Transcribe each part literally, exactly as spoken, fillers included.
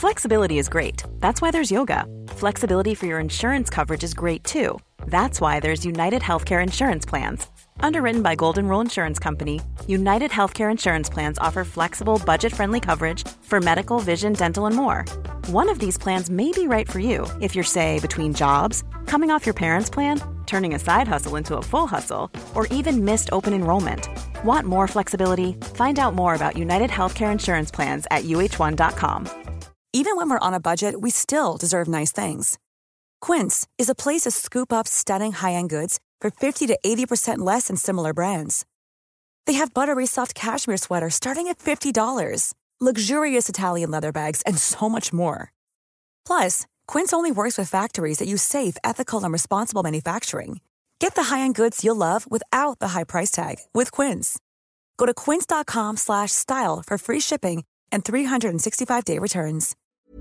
Flexibility is great. That's why there's yoga. Flexibility for your insurance coverage is great too. That's why there's United Healthcare Insurance Plans. Underwritten by Golden Rule Insurance Company, United Healthcare Insurance Plans offer flexible, budget-friendly coverage for medical, vision, dental, and more. One of these plans may be right for you if you're, say, between jobs, coming off your parents' plan, turning a side hustle into a full hustle, or even missed open enrollment. Want more flexibility? Find out more about United Healthcare Insurance Plans at U H one dot com. Even when we're on a budget, we still deserve nice things. Quince is a place to scoop up stunning high-end goods for fifty to eighty percent less than similar brands. They have buttery soft cashmere sweaters starting at fifty dollars, luxurious Italian leather bags, and so much more. Plus, Quince only works with factories that use safe, ethical, and responsible manufacturing. Get the high-end goods you'll love without the high price tag with Quince. Go to quince.com slash style for free shipping and three sixty-five day returns.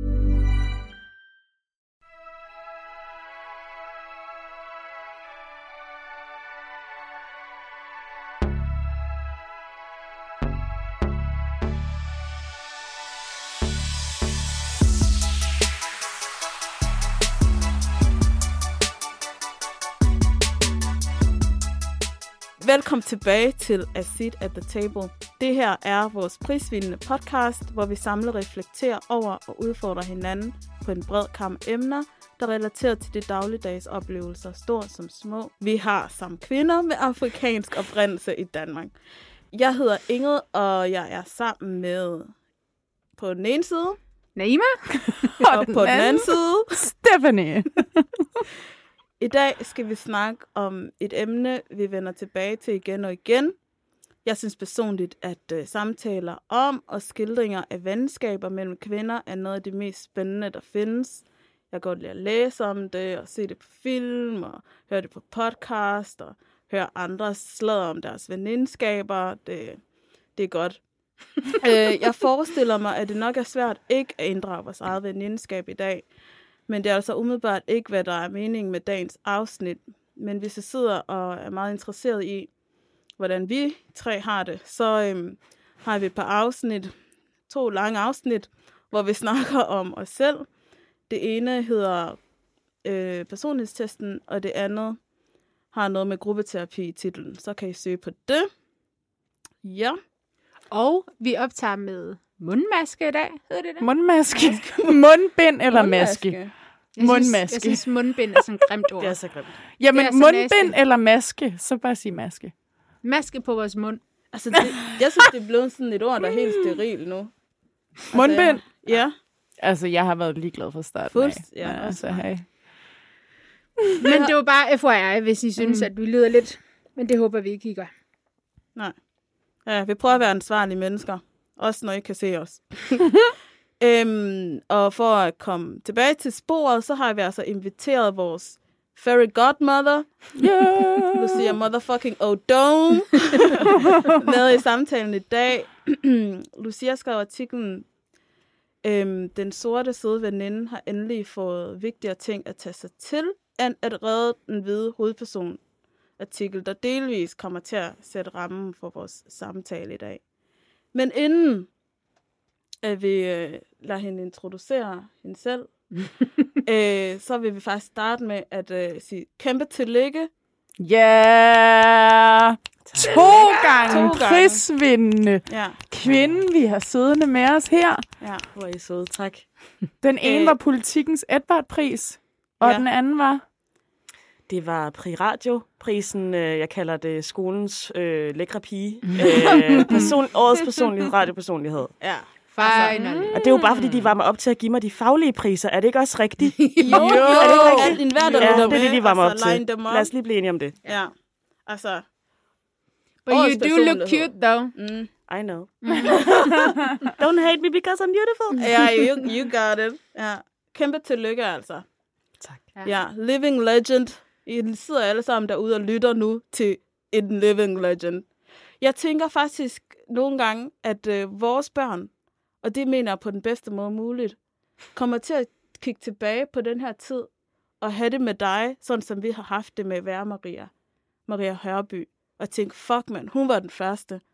Velkommen tilbage til A Seat at the Table. Det her er vores prisvindende podcast, hvor vi samler, reflekterer over og udfordrer hinanden på en bred kam emner, der relaterer til de dagligdags oplevelser, store som små. Vi har som kvinder med afrikansk oprindelse i Danmark. Jeg hedder Ingrid, og jeg er sammen med på den ene side Naima, og, og på den anden side Stephanie. I dag skal vi snakke om et emne, vi vender tilbage til igen og igen. Jeg synes personligt, at uh, samtaler om og skildringer af venskaber mellem kvinder er noget af det mest spændende, der findes. Jeg kan godt lide at læse om det, og se det på film, og høre det på podcast, og høre andre sladder om deres venindskaber. Det, det er godt. uh, jeg forestiller mig, at det nok er svært ikke at inddrage vores eget venindskab i dag. Men det er altså umiddelbart ikke, hvad der er meningen med dagens afsnit. Men hvis jeg sidder og er meget interesseret i, hvordan vi tre har det, så øhm, har vi et par afsnit, to lange afsnit, hvor vi snakker om os selv. Det ene hedder øh, personlighedstesten, og det andet har noget med gruppeterapi i titlen. Så kan I søge på det. Ja. Og vi optager med mundmaske i dag, hedder det det? Mundmaske? Mundbind eller maske? Jeg Mundmaske. Synes, jeg synes, mundbind er sådan et grimt ord. Det er så grimt. Jamen, så mundbind nasty. eller maske? Så bare sig maske. Maske på vores mund. Altså, det, jeg synes, det er blevet sådan et ord, der er helt steril nu. Altså, Mundbind? jeg, ja. Altså, jeg har været ligeglad fra starten Fuldst, af. ja, Men også altså, mig. hey. Men det var bare F Y I, hvis I synes, mm. at vi lyder lidt. Men det håber vi ikke, I gør. Nej. Ja, vi prøver at være ansvarlige mennesker. Også når I kan se os. øhm, og for at komme tilbage til sporet, så har vi altså inviteret vores fairy godmother, Yeah. Lucia motherfucking O'Dome, med i samtalen i dag. Lucia skrev artiklen, øhm, den sorte søde veninde har endelig fået vigtigere ting at tage sig til, end at redde den hvide hovedperson. Artikel, der delvis kommer til at sætte rammen for vores samtale i dag. Men inden at vi øh, lader hende introducere hende selv, øh, så vil vi faktisk starte med at øh, sige kæmpe tillykke. Yeah! To gange To gange. prisvindende Ja, kvinde, vi har siddende med os her. ja. Hvor er I søde, tak. Den ene Øh. var Politikens Edvard-pris, og Ja. den anden var... Det var Prix Radio-prisen, øh, jeg kalder det skolens øh, lækre pige. øh, person, årets personlighed, radiopersonlighed. Ja. Finally. Og det er jo bare, fordi de var mig op til at give mig de faglige priser. Er det ikke også rigtigt? Jo, jo, Er det ikke rigtigt? alt en hver, der Ja, lytter det er det, med, de var mig og op så til. line dem op. Lad os lige blive enige om det. Ja, altså, But Årets you do look personlighed. cute, though. mm, I know. Don't hate me because I'm beautiful. ja, you, you got it. Ja. Kæmpe tillykke, altså. Tak. Ja, living legend. I sidder alle sammen derude og lytter nu til en living legend. Jeg tænker faktisk nogle gange, at øh, vores børn, og det mener jeg på den bedste måde muligt, kommer til at kigge tilbage på den her tid og have det med dig, sådan som vi har haft det med Være Maria, Maria Hørby, og tænke, fuck man, hun var den første.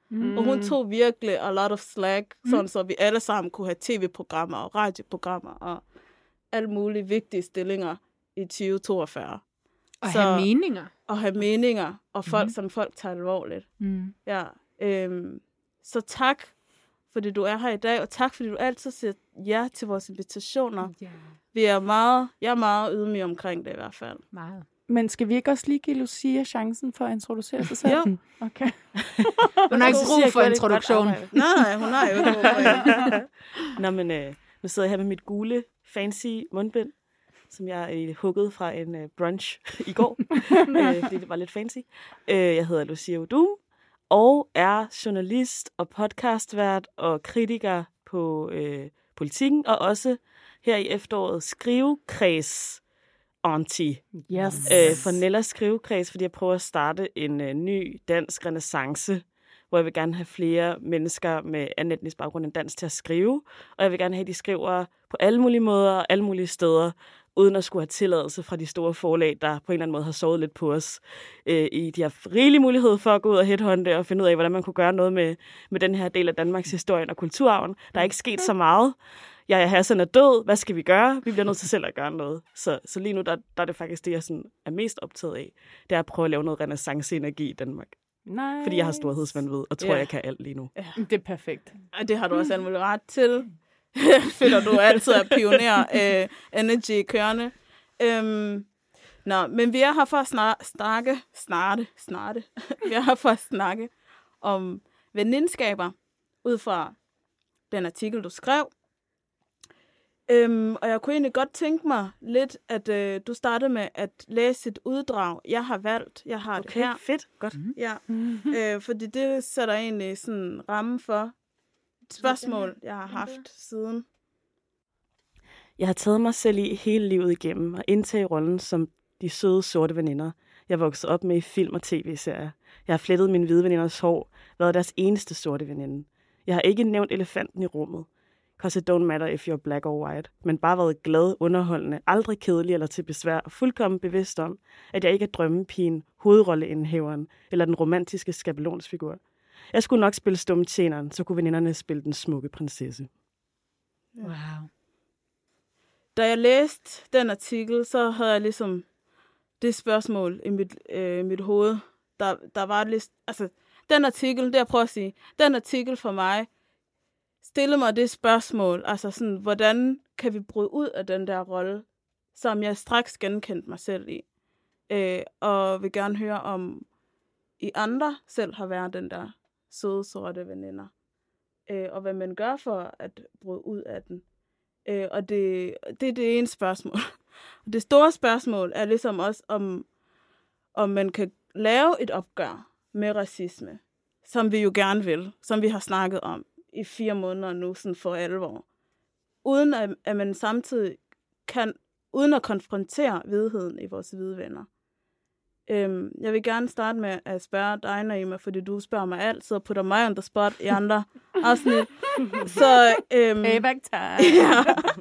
Mm. Og hun tog virkelig a lot of slack, mm. sådan så vi alle sammen kunne have tv-programmer og radioprogrammer og alle mulige vigtige stillinger i tyve toogfyrre. Og så, have meninger. Og have meninger, og folk, mm. som folk tager alvorligt. Mm. Ja, øhm, så tak, fordi du er her i dag, og tak, fordi du altid siger ja til vores invitationer. Yeah. Vi er meget, jeg er meget ydmyg omkring det i hvert fald. Meget. Men skal vi ikke også lige give Lucia chancen for at introducere sig selv? Jo. Okay. Hun har ikke brug for introduktion. Nej, nej, hun har jo ikke brug for en. Nå, men øh, nu sidder jeg her med mit gule, fancy mundbind, som jeg øh, huggede fra en øh, brunch i går, øh, fordi det var lidt fancy. Øh, jeg hedder Lucia Udum, og er journalist og podcastvært og kritiker på øh, Politikken, og også her i efteråret skrivekreds auntie. Yes. Øh, for Nellas skrivekreds, fordi jeg prøver at starte en øh, ny dansk renæssance, hvor jeg vil gerne have flere mennesker med anden etnisk baggrund end dansk til at skrive, og jeg vil gerne have, at de skriver på alle mulige måder og alle mulige steder, uden at skulle have tilladelse fra de store forlag, der på en eller anden måde har sovet lidt på os. Øh, i, de har rigelig mulighed for at gå ud og headhunte og finde ud af, hvordan man kunne gøre noget med, med den her del af Danmarks historie og kulturarven. Der er ikke sket så meget. Jeg er Hassan er død. Hvad skal vi gøre? Vi bliver nødt til selv at gøre noget. Så, så lige nu, der, der er det faktisk det, jeg sådan er mest optaget af. Det er at prøve at lave noget renæssance-energi i Danmark. Nej. Fordi jeg har storhedsvandvid og tror, Ja. jeg kan alt lige nu. Ja. Det er perfekt. Og det har du også alt muligt ret til. Føler du altid er pioner øh, energy kørende. Øhm, nå, men vi er her for at snar- snakke, snarte, snarte. vi er her for at snakke om venindskaber ud fra den artikel, du skrev. Øhm, og jeg kunne egentlig godt tænke mig lidt, at øh, du startede med at læse et uddrag, jeg har valgt. Jeg har Okay, det her. fedt. Godt. Ja, øh, fordi det sætter egentlig sådan en ramme for et spørgsmål, jeg har haft siden. Jeg har taget mig selv i hele livet igennem og indtage rollen som de søde sorte veninder. Jeg voksede op med i film og tv-serier. Jeg har flettet mine hvide veninders hår, været deres eneste sorte veninde. Jeg har ikke nævnt elefanten i rummet. Cause it don't matter if you're black or white. Men bare været glad, underholdende, aldrig kedelig eller til besvær, og fuldkommen bevidst om, at jeg ikke er drømmepigen, hovedrolleindhæveren eller den romantiske skabelonsfigur. Jeg skulle nok spille stumtjeneren, så kunne veninderne spille den smukke prinsesse. Wow. Da jeg læste den artikel, så havde jeg ligesom det spørgsmål i mit, øh, mit hoved. Der, der var lidt, altså, den artikel, det jeg prøver at sige, den artikel for mig, stillede mig det spørgsmål, altså sådan, hvordan kan vi bryde ud af den der rolle, som jeg straks genkendte mig selv i. Øh, og vil gerne høre, om I andre selv har været den der søde, sorte veninder. Øh, og hvad man gør for at bryde ud af den. Øh, og det, det er det ene spørgsmål. Og det store spørgsmål er ligesom også, om, om man kan lave et opgør med racisme, som vi jo gerne vil, som vi har snakket om i fire måneder nu, sådan for alvor. Uden at, at man samtidig kan, uden at konfrontere hvidheden i vores hvide venner. Øhm, jeg vil gerne starte med at spørge dig, Naima, fordi du spørger mig altid og putter mig on the spot i andre afsnit. Så, øhm, Payback time. ja.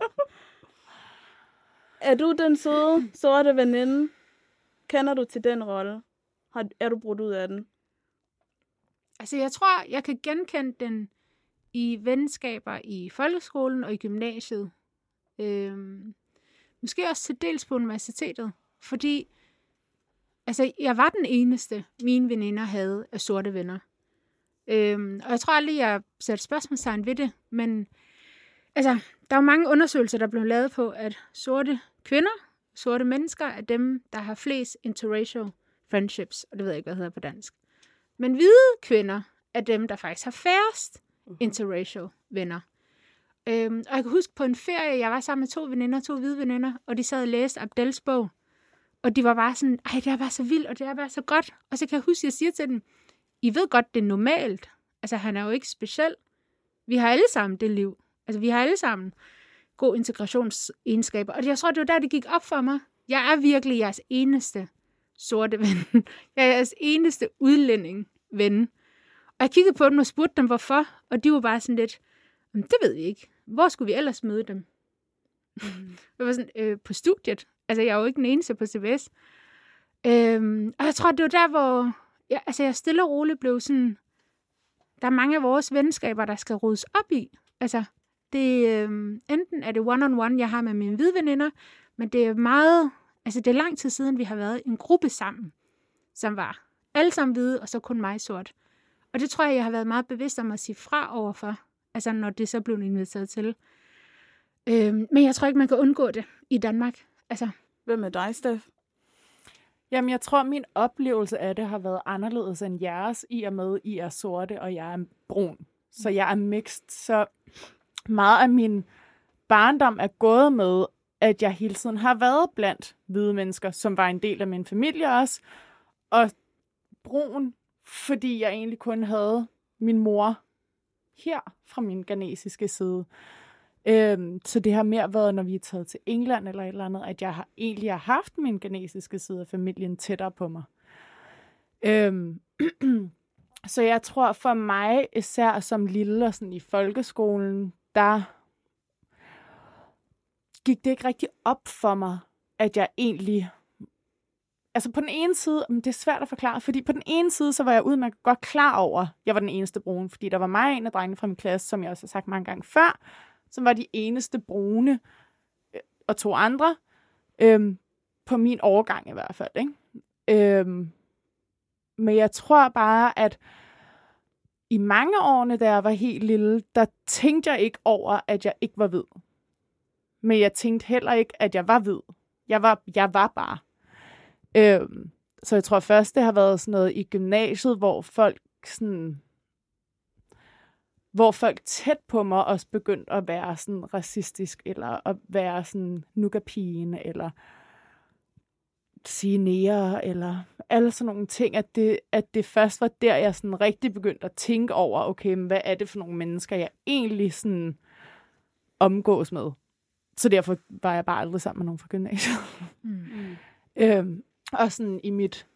Er du den søde, sorte veninde? Kender du til den rolle? Har, er du brudt ud af den? Altså, jeg tror, jeg kan genkende den i venskaber i folkeskolen og i gymnasiet. Øhm, måske også til dels på universitetet. Fordi altså, jeg var den eneste, mine veninder havde af sorte venner. Øhm, og jeg tror aldrig, jeg satte spørgsmålstegn ved det. Men altså, der er jo mange undersøgelser, der er blevet lavet på, at sorte kvinder, sorte mennesker, er dem, der har flest interracial friendships. Og det ved jeg ikke, hvad det hedder på dansk. Men hvide kvinder er dem, der faktisk har færrest interracial venner. Øhm, og jeg kan huske på en ferie, jeg var sammen med to veninder, to hvide veninder, og de sad og læste Abdels bog. Og de var bare sådan, ej, det er bare så vildt, og det er bare så godt. Og så kan jeg huske, at jeg siger til dem, I ved godt, det er normalt. Altså, han er jo ikke speciel. Vi har alle sammen det liv. Altså, vi har alle sammen gode integrationsegenskaber. Og jeg tror, det var der, det gik op for mig. Jeg er virkelig jeres eneste sorte ven. Jeg er jeres eneste udlænding ven. Og jeg kiggede på dem og spurgte dem, hvorfor. Og de var bare sådan lidt, det ved vi ikke. Hvor skulle vi ellers møde dem? Mm. Jeg var sådan, øh, på studiet. Altså, jeg er jo ikke den eneste på C B S. Øhm, og jeg tror, det var der, hvor jeg, altså, jeg stille og roligt blev sådan, der er mange af vores venskaber, der skal ryddes op i. Altså, det, øh, enten er det one-on-one, jeg har med mine hvide veninder, men det er meget, altså det er lang tid siden, vi har været en gruppe sammen, som var alle sammen hvide, og så kun mig sort. Og det tror jeg, jeg har været meget bevidst om at sige fra overfor, altså når det så blev inviteret til. Øh, men jeg tror ikke, man kan undgå det i Danmark. Altså. Hvem er dig, Steff? Jamen, jeg tror, min oplevelse af det har været anderledes end jeres, i og med, I er sorte, og jeg er brun. Så jeg er mixed. Så meget af min barndom er gået med, at jeg hele tiden har været blandt hvide mennesker, som var en del af min familie også. Og brun, fordi jeg egentlig kun havde min mor her fra min ghanesiske side. Øhm, så det har mere været, når vi er taget til England eller et eller andet, at jeg har, egentlig har haft min ghanesiske side af familien tættere på mig. Øhm, så jeg tror for mig, især som lille og sådan i folkeskolen, der gik det ikke rigtig op for mig, at jeg egentlig... Altså på den ene side, det er svært at forklare, fordi på den ene side, så var jeg udmærket godt klar over, at jeg var den eneste brune, fordi der var mig og en af drengene fra min klasse, som jeg også har sagt mange gange før, som var de eneste brune, og to andre, øhm, på min årgang i hvert fald. Ikke? Øhm, men jeg tror bare, at i mange årene, da jeg var helt lille, der tænkte jeg ikke over, at jeg ikke var hvid. Men jeg tænkte heller ikke, at jeg var hvid. Jeg var, jeg var bare. Øhm, så jeg tror først, det har været sådan noget i gymnasiet, hvor folk sådan... hvor folk tæt på mig også begyndte at være sådan racistisk, eller at være sådan nukapigen, eller sige nære, eller alle sådan nogle ting, at det, at det først var der, jeg sådan rigtig begyndte at tænke over, okay, men hvad er det for nogle mennesker, jeg egentlig sådan omgås med? Så derfor var jeg bare aldrig sammen med nogen fra gymnasiet. Mm. øhm, og sådan i mit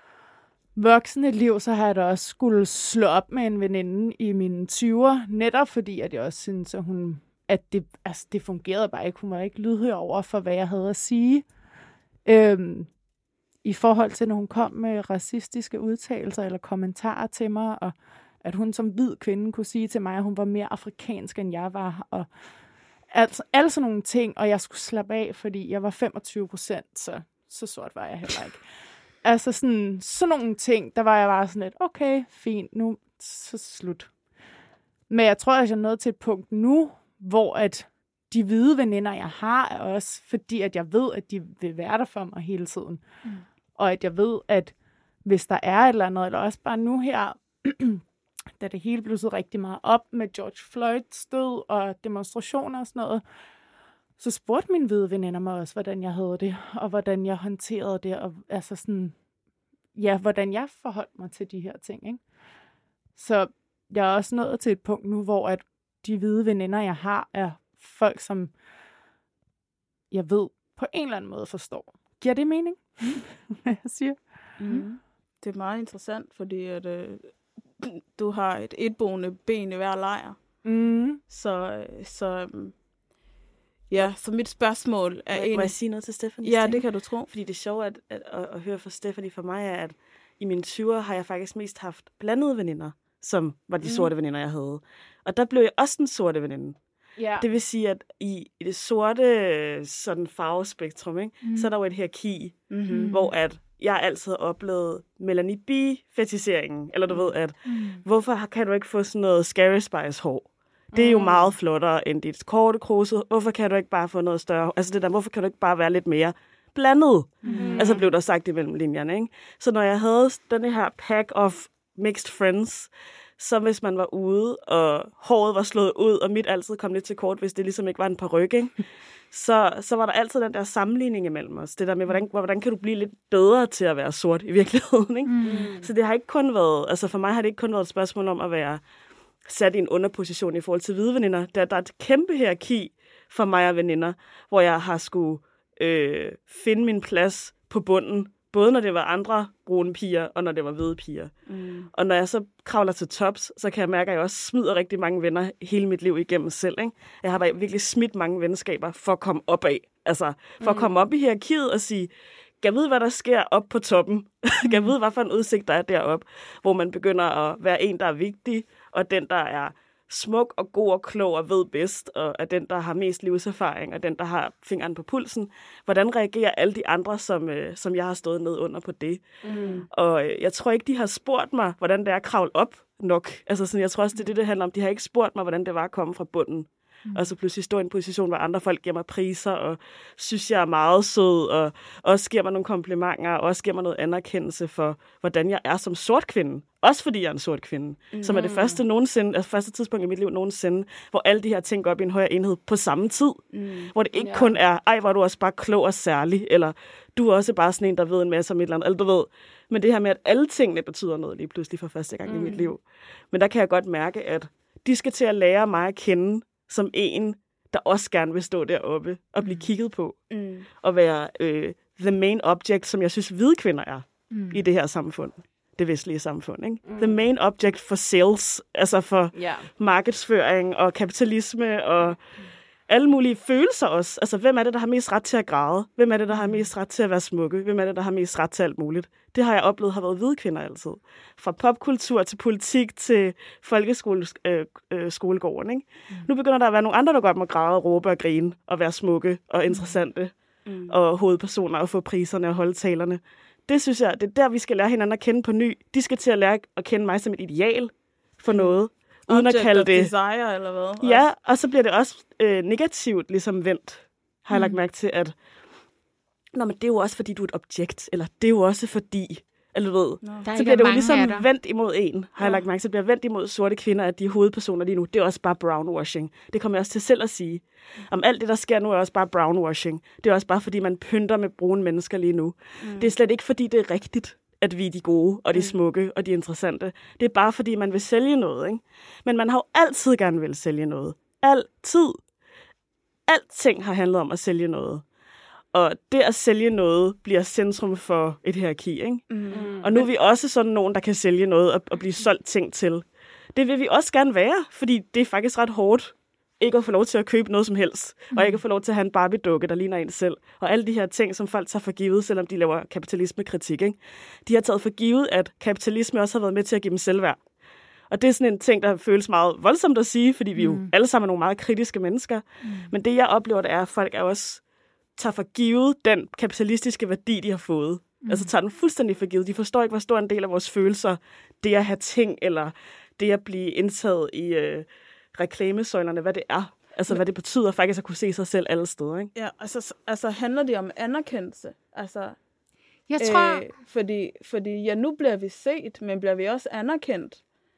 voksne liv, så har jeg da også skulle slå op med en veninde i mine tyvere, netop fordi, at jeg også synes, at, hun, at det, altså, det fungerede bare ikke. Hun var ikke lydhør over for, hvad jeg havde at sige. Øhm, I forhold til, når hun kom med racistiske udtalelser eller kommentarer til mig, og at hun som hvid kvinde kunne sige til mig, at hun var mere afrikansk, end jeg var, og altså, alle sådan nogle ting, og jeg skulle slappe af, fordi jeg var femogtyve procent, så, så sort var jeg heller ikke. Altså sådan, sådan nogle ting, der var jeg bare sådan lidt, okay, fint, nu så slut. Men jeg tror, at jeg er nået til et punkt nu, hvor at de hvide veninder, jeg har, er også fordi, at jeg ved, at de vil være der for mig hele tiden. Mm. Og at jeg ved, at hvis der er et eller andet, eller også bare nu her, da det hele blussede rigtig meget op med George Floyds død og demonstrationer og sådan noget, så spurgte mine hvide veninder mig også, hvordan jeg havde det, og hvordan jeg håndterede det, og altså sådan, ja, hvordan jeg forholdt mig til de her ting, ikke? Så jeg er også nået til et punkt nu, hvor at de hvide veninder, jeg har, er folk, som jeg ved på en eller anden måde forstår. Giver det mening, hvad jeg siger? Mm. Det er meget interessant, fordi at, øh, du har et etboende ben i hver lejr. Mm. Så, så ja, så mit spørgsmål er... Må, en... må jeg sige noget til Stephanie? Ja, det kan du tro. Fordi det sjove at, at, at, at høre fra Stephanie for mig er, at i mine tyvere har jeg faktisk mest haft blandede veninder, som var de sorte mm. veninder, jeg havde. Og der blev jeg også den sorte veninde. Ja. Det vil sige, at i, i det sorte sådan farvespektrum, ikke, mm. så er der jo et hierarki, mm-hmm. hvor at jeg altid har oplevet Melanie B-fetiseringen. Eller du ved, at mm. hvorfor kan du ikke få sådan noget Scary Spice-hår? Det er jo meget flottere end dit korte kruse. Hvorfor kan du ikke bare få noget større? Altså det der, hvorfor kan du ikke bare være lidt mere blandet? Mm. Altså blev der sagt imellem linjerne, ikke? Så når jeg havde den her pack of mixed friends, så hvis man var ude, og håret var slået ud, og mit altid kom lidt til kort, hvis det ligesom ikke var en paryk, ikke? Så, så var der altid den der sammenligning imellem os. Det der med, hvordan, hvordan kan du blive lidt bedre til at være sort i virkeligheden, ikke? Mm. Så det har ikke kun været, altså for mig har det ikke kun været et spørgsmål om at være sat i en underposition i forhold til hvide veninder. Der, der er et kæmpe hierarki for mig og veninder, hvor jeg har skulle øh, finde min plads på bunden, både når det var andre brune piger, og når det var hvide piger. Mm. Og når jeg så kravler til tops, så kan jeg mærke, at jeg også smider rigtig mange venner hele mit liv igennem selv. Ikke? Jeg har da virkelig smidt mange venskaber for at komme op af. Altså, for mm. at komme op i hierarkiet og sige, kan vide, hvad der sker op på toppen? Kan vide, hvad for en udsigt der er deroppe? Hvor man begynder at være en, der er vigtig, og den, der er smuk og god og klog og ved bedst, og er den, der har mest livserfaring, og den, der har fingeren på pulsen. Hvordan reagerer alle de andre, som, øh, som jeg har stået ned under på det? Mm. Og øh, jeg tror ikke, de har spurgt mig, hvordan det er at kravle op nok. Altså, sådan, jeg tror også, det er det, det handler om. De har ikke spurgt mig, hvordan det var at komme fra bunden. Mm. Og så pludselig stå i en position, hvor andre folk giver mig priser, og synes, jeg er meget sød, og også giver mig nogle komplimenter, og også giver mig noget anerkendelse for, hvordan jeg er som sort kvinde. Også fordi jeg er en sort kvinde, mm. som er det første, nogensinde, altså første tidspunkt i mit liv nogensinde, hvor alle de her ting går op i en højere enhed på samme tid. Mm. Hvor det ikke ja. kun er, ej, hvor er du også bare klog og særlig, eller du er også bare sådan en, der ved en masse om et eller andet, eller du ved. Men det her med, at alle tingene betyder noget lige pludselig for første gang mm. i mit liv. Men der kan jeg godt mærke, at de skal til at lære mig at kende som en, der også gerne vil stå deroppe og blive kigget på. Mm. Og være øh, the main object, som jeg synes, hvide kvinder er mm. i det her samfund. Det vestlige samfund, ikke? Mm. The main object for sales, altså for yeah. markedsføring og kapitalisme og mm. alle mulige følelser også. Altså, hvem er det, der har mest ret til at græde? Hvem er det, der har mest ret til at være smukke? Hvem er det, der har mest ret til alt muligt? Det har jeg oplevet har været hvide kvinder altid. Fra popkultur til politik til folkeskolegården, øh, øh, ikke? Mm. Nu begynder der at være nogle andre, der godt må græde, råbe og grine og være smukke og interessante mm. og hovedpersoner og få priserne og holde talerne. Det synes jeg, det er der, vi skal lære hinanden at kende på ny. De skal til at lære at kende mig som et ideal for noget. Uden Object at kalde det desire, eller hvad? Ja, og så bliver det også øh, negativt ligesom vendt. Har jeg mm. lagt mærke til, at Nå, men det er jo også, fordi du er et objekt, eller det er jo også fordi, eller du ved, no. så bliver det jo ligesom vendt imod en, har ja. jeg lagt mærke til. Det bliver vendt imod sorte kvinder, at de er hovedpersoner lige nu. Det er også bare brownwashing. Det kommer jeg også til selv at sige. Om alt det, der sker nu, er også bare brownwashing. Det er også bare, fordi man pynter med brune mennesker lige nu. Mm. Det er slet ikke, fordi det er rigtigt, at vi er de gode, og de smukke, og de interessante. Det er bare, fordi man vil sælge noget, ikke? Men man har jo altid gerne vil sælge noget. Altid. Alting har handlet om at sælge noget. Og det at sælge noget bliver centrum for et hierarki, ikke? Mm. Og nu er vi også sådan nogen, der kan sælge noget og, og blive solgt ting til. Det vil vi også gerne være, fordi det er faktisk ret hårdt ikke at få lov til at købe noget som helst, mm. og ikke at få lov til at have en Barbie-dukke, der ligner en selv. Og alle de her ting, som folk tager for givet, selvom de laver kapitalismekritik, ikke? De har taget for givet, at kapitalisme også har været med til at give dem selvværd. Og det er sådan en ting, der føles meget voldsomt at sige, fordi vi jo mm. alle sammen er nogle meget kritiske mennesker. Mm. Men det, jeg oplever, det er, at folk er også tager for givet den kapitalistiske værdi, de har fået. Mm. Altså tager den fuldstændig for givet. De forstår ikke, hvor stor en del af vores følelser, det at have ting, eller det at blive indtaget i øh, reklamesøjlerne, hvad det er. Altså, hvad det betyder faktisk at kunne se sig selv alle steder, ikke? Ja, altså, altså handler det om anerkendelse? Altså, jeg tror... Øh, fordi, fordi, ja, nu bliver vi set, men bliver vi også anerkendt?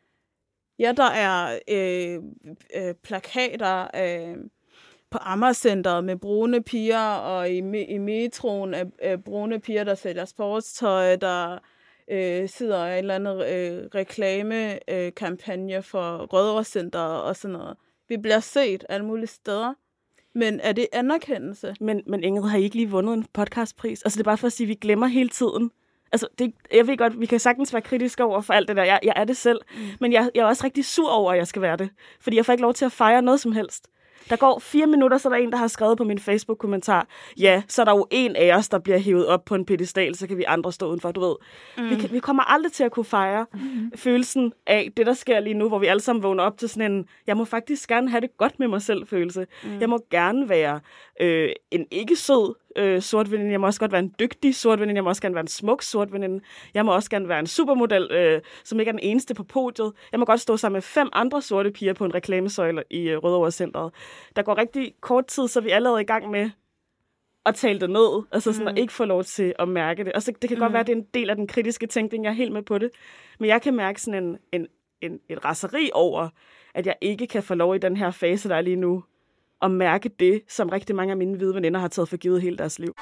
Ja, der er øh, øh, plakater øh, på Amagercenteret med brune piger, og i, i metroen er øh, brune piger, der sælger sportstøj, der øh, sidder i en eller anden øh, reklamekampagne øh, for Rødovrecenteret og sådan noget. Vi bliver set alle mulige steder. Men er det anerkendelse? Men, men Ingrid, har I ikke lige vundet en podcastpris? Altså, det er bare for at sige, at vi glemmer hele tiden. Altså, det, jeg ved godt, vi kan sagtens være kritiske over for alt det der. Jeg, jeg er det selv. Mm. Men jeg, jeg er også rigtig sur over, at jeg skal være det. Fordi jeg får ikke lov til at fejre noget som helst. Der går fire minutter, så er der en, der har skrevet på min Facebook-kommentar, ja, så er der jo en af os, der bliver hævet op på en pedestal, så kan vi andre stå udenfor, du ved. Mm. Vi, kan, vi kommer aldrig til at kunne fejre mm. følelsen af det, der sker lige nu, hvor vi alle sammen vågner op til sådan en, jeg må faktisk gerne have det godt med mig selv følelse. Mm. Jeg må gerne være øh, en ikke sød øh, sort veninde, jeg må også godt være en dygtig sort veninde, jeg må også gerne være en smuk sort veninde, jeg må også gerne være en supermodel, øh, som ikke er den eneste på podiet. Jeg må godt stå sammen med fem andre sorte piger på en reklamesøjle i øh, Rødovrecenteret. Der går rigtig kort tid, så vi er allerede i gang med at tale det ned. Altså sådan mm. at ikke få lov til at mærke det. Og så det kan mm. godt være, at det er en del af den kritiske tænkning. Jeg er helt med på det. Men jeg kan mærke sådan en, en, en, et raseri over, at jeg ikke kan få lov i den her fase, der er lige nu, at mærke det, som rigtig mange af mine hvide veninder har taget for givet hele deres liv.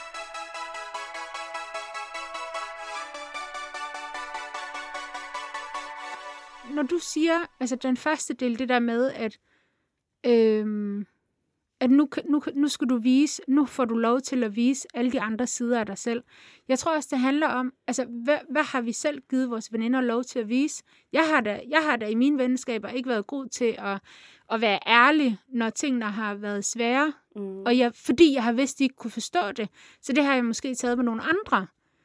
Når du siger, altså den første del, det der med, at Øhm, at nu, nu, nu skal du vise, nu får du lov til at vise alle de andre sider af dig selv. Jeg tror også, det handler om, altså, hvad, hvad har vi selv givet vores veninder lov til at vise? Jeg har da, jeg har da i mine venskaber ikke været god til at, at være ærlig, når tingene har været svære, mm. og jeg, fordi jeg har vidst, at de ikke kunne forstå det. Så det har jeg måske taget med nogle andre.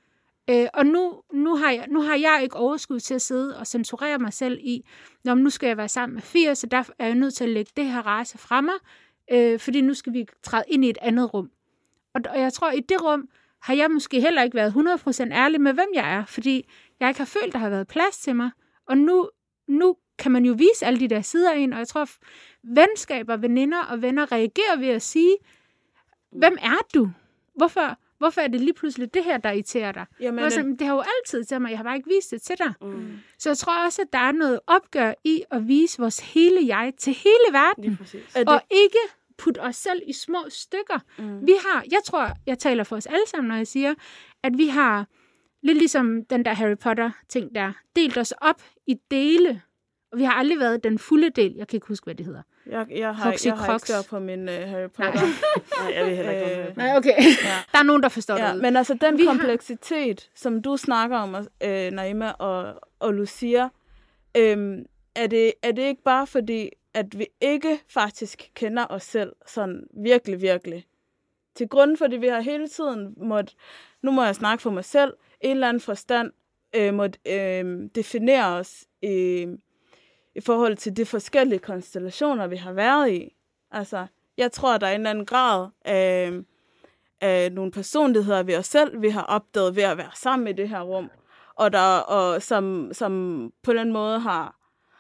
Øh, og nu, nu, har jeg, nu har jeg ikke overskud til at sidde og censurere mig selv i, når nu skal jeg være sammen med fire, så derfor er jeg nødt til at lægge det her race fra mig, øh, fordi nu skal vi træde ind i et andet rum. Og, og jeg tror, i det rum har jeg måske heller ikke været hundrede procent ærlig med, hvem jeg er, fordi jeg ikke har følt, der har været plads til mig. Og nu, nu kan man jo vise alle de der sider ind, og jeg tror, venskaber, veninder og venner reagerer ved at sige, hvem er du? Hvorfor, hvorfor er det lige pludselig det her, der irriterer dig? Jamen, sådan, det har jo altid til mig, jeg har bare ikke vist det til dig. Mm. Så jeg tror også, at der er noget opgør i at vise vores hele jeg til hele verden, og ikke putte os selv i små stykker. Mm. Vi har, jeg tror, jeg taler for os alle sammen, når jeg siger, at vi har, lidt ligesom den der Harry Potter-ting der, delt os op i dele, og vi har aldrig været den fulde del. Jeg kan ikke huske, hvad det hedder. Jeg, jeg har, jeg har ikke stået på min uh, Harry Potter. Nej. Nej, jeg vil heller ikke. Øh, Nej, okay. Ja. Der er nogen, der forstår ja, det. Men altså, den Vi kompleksitet, har... som du snakker om, øh, Naima og, og Lucia, øh, er, det, er det ikke bare fordi, at vi ikke faktisk kender os selv sådan virkelig, virkelig? Til grund fordi vi har hele tiden måtte, nu må jeg snakke for mig selv, en eller anden forstand øh, måtte øh, definere os i... i forhold til de forskellige konstellationer, vi har været i. Altså, jeg tror, der er en eller anden grad af, af nogle personligheder ved os selv, vi har opdaget ved at være sammen i det her rum, og, der, og som, som på den måde har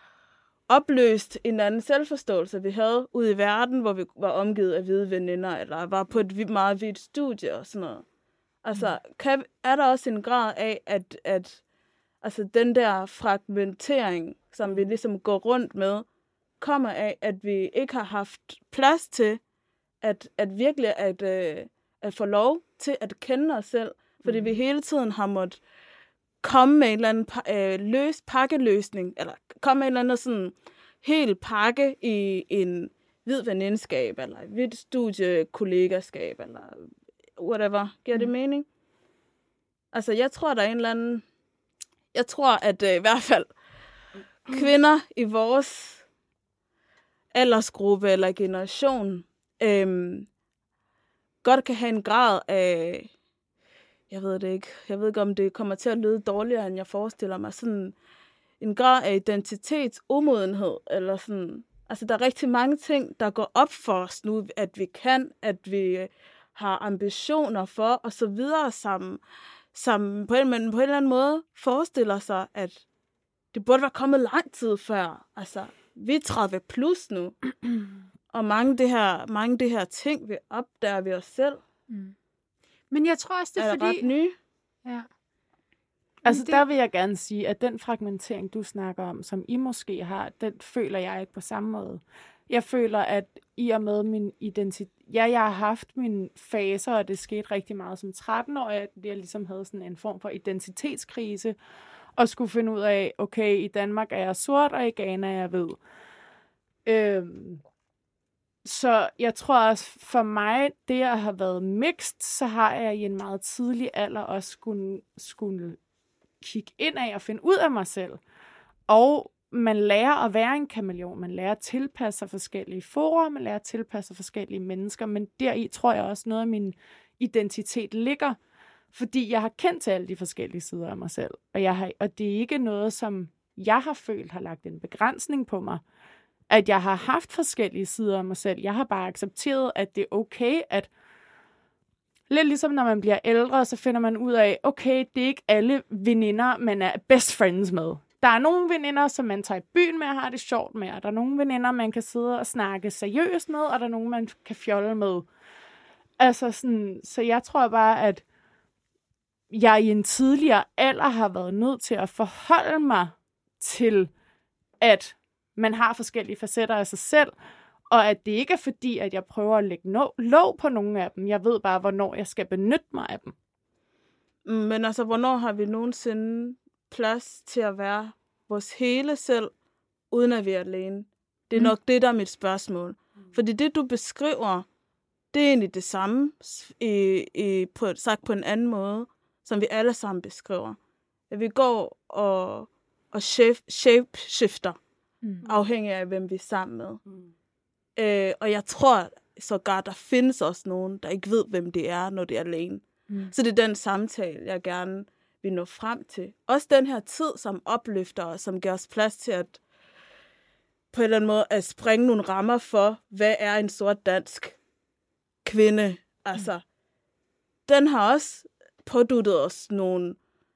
opløst en anden selvforståelse, vi havde ude i verden, hvor vi var omgivet af hvide veninder, eller var på et meget hvidt studie og sådan noget. Altså, kan, er der også en grad af, at, at altså, den der fragmentering, som vi ligesom går rundt med, kommer af, at vi ikke har haft plads til at, at virkelig at, øh, at få lov til at kende os selv, fordi mm. vi hele tiden har måttet komme med en eller anden øh, løs pakkeløsning, eller komme med en eller anden sådan hel pakke i en hvid venindskab, eller et hvidt studiekollegaskab, eller whatever. Giver det mening? Altså, jeg tror, der er en eller anden... Jeg tror, at øh, i hvert fald kvinder i vores aldersgruppe eller generation øh, godt kan have en grad af... Jeg ved det ikke. Jeg ved ikke, om det kommer til at lyde dårligere, end jeg forestiller mig. Sådan en grad af identitetsumodenhed, eller sådan... Altså, der er rigtig mange ting, der går op for os nu, at vi kan, at vi har ambitioner for, og så videre, som, som på, en, men på en eller anden måde forestiller sig, at det burde være kommet lang tid før. Altså, vi er tredive plus nu, og mange det her, mange det her ting, vi opdager ved os selv, mm. Men jeg tror også, det er, er fordi... ret nye. Ja. Altså, det... der vil jeg gerne sige, at den fragmentering, du snakker om, som I måske har, den føler jeg ikke på samme måde. Jeg føler, at i og med min identitet... Ja, jeg har haft mine faser, og det skete rigtig meget som tretten-årig, at jeg ligesom havde sådan en form for identitetskrise, og skulle finde ud af, okay, i Danmark er jeg sort, og i Ghana er jeg hvid. Øhm... Så jeg tror også, for mig, det at have været mixed, så har jeg i en meget tidlig alder også skulle, skulle kigge ind af og finde ud af mig selv. Og man lærer at være en kameleon, man lærer at tilpasse sig forskellige forer, man lærer at tilpasse sig forskellige mennesker, men deri tror jeg også noget af min identitet ligger, fordi jeg har kendt til alle de forskellige sider af mig selv. Og, jeg har, og det er ikke noget, som jeg har følt har lagt en begrænsning på mig, at jeg har haft forskellige sider af mig selv. Jeg har bare accepteret, at det er okay, at lidt ligesom når man bliver ældre, så finder man ud af, okay, det er ikke alle veninder, man er best friends med. Der er nogle veninder, som man tager i byen med og har det sjovt med, og der er nogle veninder, man kan sidde og snakke seriøst med, og der er nogle, man kan fjolle med. Altså sådan, så jeg tror bare, at jeg i en tidligere alder har været nødt til at forholde mig til, at man har forskellige facetter af sig selv, og at det ikke er fordi, at jeg prøver at lægge no- låg på nogle af dem. Jeg ved bare, hvornår jeg skal benytte mig af dem. Men altså, hvornår har vi nogensinde plads til at være vores hele selv, uden at vi er alene? Det er nok mm. det, der er mit spørgsmål. Mm. Fordi det, du beskriver, det er egentlig det samme, i, i, på, sagt på en anden måde, som vi alle sammen beskriver. At vi går og, og shape, shape-shifter, mm. afhængig af, hvem vi er sammen med. Mm. Øh, og jeg tror sågar, der findes også nogen, der ikke ved, hvem det er, når det er alene. Mm. Så det er den samtale, jeg gerne vi når frem til. Også den her tid, som opløfter os, som giver os plads til at på en eller anden måde at springe nogle rammer for, hvad er en sort dansk kvinde. Altså, mm. den har også påduttet os nogle,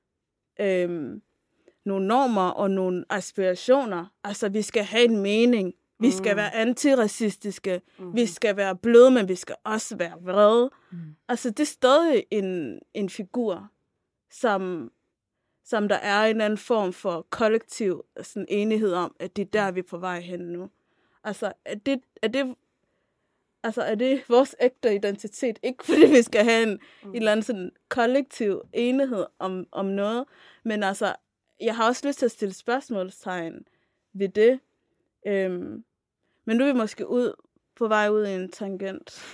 øhm, nogle normer og nogle aspirationer. Altså, vi skal have en mening. Vi mm. skal være antiracistiske. Mm. Vi skal være bløde, men vi skal også være vrede. Mm. Altså, det er stadig en, en figur, som, som der er en eller anden form for kollektiv sådan, enighed om, at det er der, vi er på vej hen nu. Altså, er det, er det, altså, er det vores ægte identitet? Ikke fordi vi skal have en, mm. en eller anden sådan, kollektiv enighed om, om noget, men altså, jeg har også lyst til at stille spørgsmålstegn ved det. Øhm, men nu er vi måske ud på vej ud i en tangent.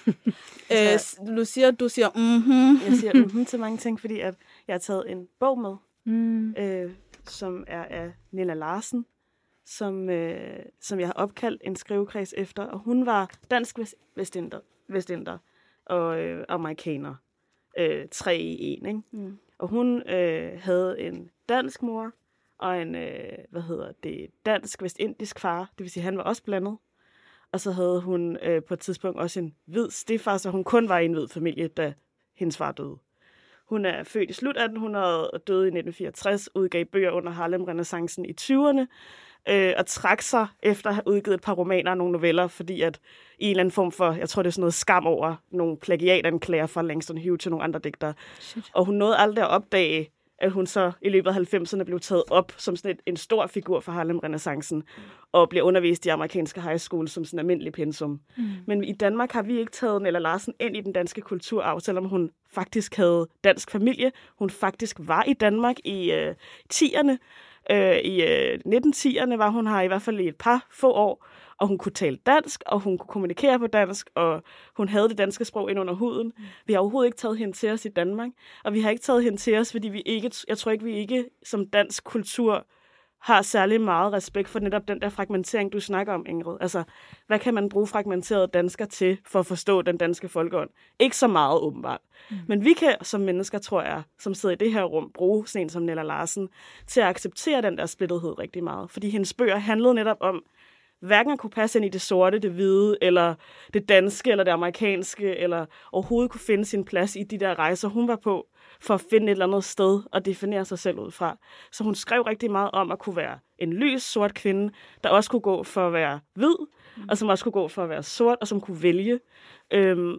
Æ, du siger, du siger, mhm. Jeg siger mhm til mange ting, fordi at jeg har taget en bog med, mm. øh, som er af Nella Larsen, som, øh, som jeg har opkaldt en skrivekreds efter, og hun var dansk vestinder, vestinder og øh, amerikaner. Øh, tre i en, ikke? Mm. Og hun øh, havde en dansk mor, og en, øh, hvad hedder det, dansk vestindisk far, det vil sige, han var også blandet. Og så havde hun øh, på et tidspunkt også en hvid stedfar, så hun kun var i en hvid familie, da hendes far døde. Hun er født i slut atten hundrede og døde i nitten fireogtres, udgav bøger under Harlem-renæssancen i tyverne, øh, og trak sig efter at have udgivet et par romaner og nogle noveller, fordi at i en eller anden form for, jeg tror det er sådan noget skam over nogle plagiatanklager fra Langston Hughes til nogle andre digtere. Shit. Og hun nåede aldrig at opdage, at hun så i løbet af halvfemserne blev taget op som sådan et, en stor figur for Harlem-renæssancen, og blev undervist i amerikanske high school som sådan en almindelig pensum. Mm. Men i Danmark har vi ikke taget Nella Larsen ind i den danske kulturarv, selvom hun faktisk havde dansk familie. Hun faktisk var i Danmark i øh, tierne. Øh, I øh, nitten tierne var hun her i hvert fald i et par få år, og hun kunne tale dansk, og hun kunne kommunikere på dansk, og hun havde det danske sprog ind under huden. Mm. Vi har overhovedet ikke taget hende til os i Danmark, og vi har ikke taget hende til os, fordi vi ikke, jeg tror ikke, vi ikke som dansk kultur har særlig meget respekt for netop den der fragmentering, du snakker om, Ingrid. Altså, hvad kan man bruge fragmenterede dansker til for at forstå den danske folkeånd? Ikke så meget, åbenbart. Mm. Men vi kan som mennesker, tror jeg, som sidder i det her rum, bruge sådan en som Nella Larsen til at acceptere den der splittethed rigtig meget. Fordi hendes bøger handlede netop om, hverken at kunne passe ind i det sorte, det hvide, eller det danske, eller det amerikanske, eller overhovedet kunne finde sin plads i de der rejser, hun var på, for at finde et eller andet sted og definere sig selv ud fra. Så hun skrev rigtig meget om at kunne være en lys, sort kvinde, der også kunne gå for at være hvid, mm. og som også kunne gå for at være sort, og som kunne vælge. Øhm,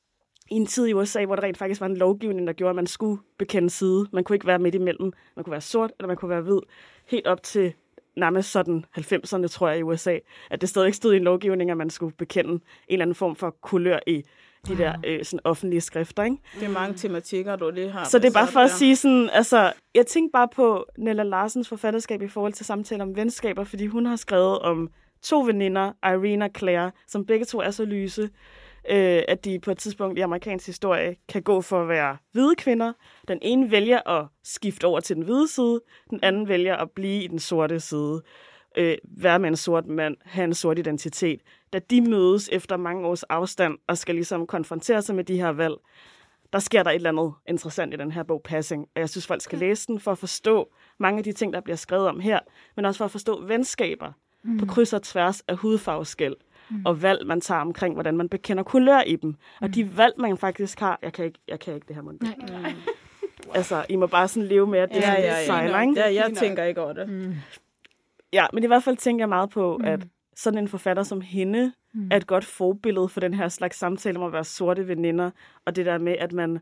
I en tid i U S A, hvor der rent faktisk var en lovgivning, der gjorde, at man skulle bekende side. Man kunne ikke være midt imellem. Man kunne være sort, eller man kunne være hvid. Helt op til nærmest sådan halvfemserne, tror jeg, i U S A, at det stadig stod i en lovgivning, at man skulle bekende en eller anden form for kulør i de der øh, sådan offentlige skrifter, ikke? Det er mange tematikker, du lige har. Så det er bare for at sige sådan, altså, jeg tænker bare på Nella Larsens forfatterskab i forhold til samtaler om venskaber, fordi hun har skrevet om to veninder, Irene og Claire, som begge to er så lyse, øh, at de på et tidspunkt i amerikansk historie kan gå for at være hvide kvinder. Den ene vælger at skifte over til den hvide side, den anden vælger at blive i den sorte side. Øh, være med en sort mand, have en sort identitet. Da de mødes efter mange års afstand og skal ligesom konfrontere sig med de her valg, der sker der et eller andet interessant i den her bog Passing. Og jeg synes, folk skal læse den for at forstå mange af de ting, der bliver skrevet om her, men også for at forstå venskaber mm. på kryds og tværs af hudfarveskel mm. og valg, man tager omkring, hvordan man bekender kulør i dem. Og de valg, man faktisk har, jeg kan ikke, jeg kan ikke det her mundbind. Mm. Altså, I må bare sådan leve med, at det ja, er ja, ja, sejler, ikke? Ja, jeg tænker ikke over det. Mm. Ja, men i hvert fald tænker jeg meget på, mm. at sådan en forfatter som hende mm. er et godt forbillede for den her slags samtale om at være sorte veninder, og det der med, at man,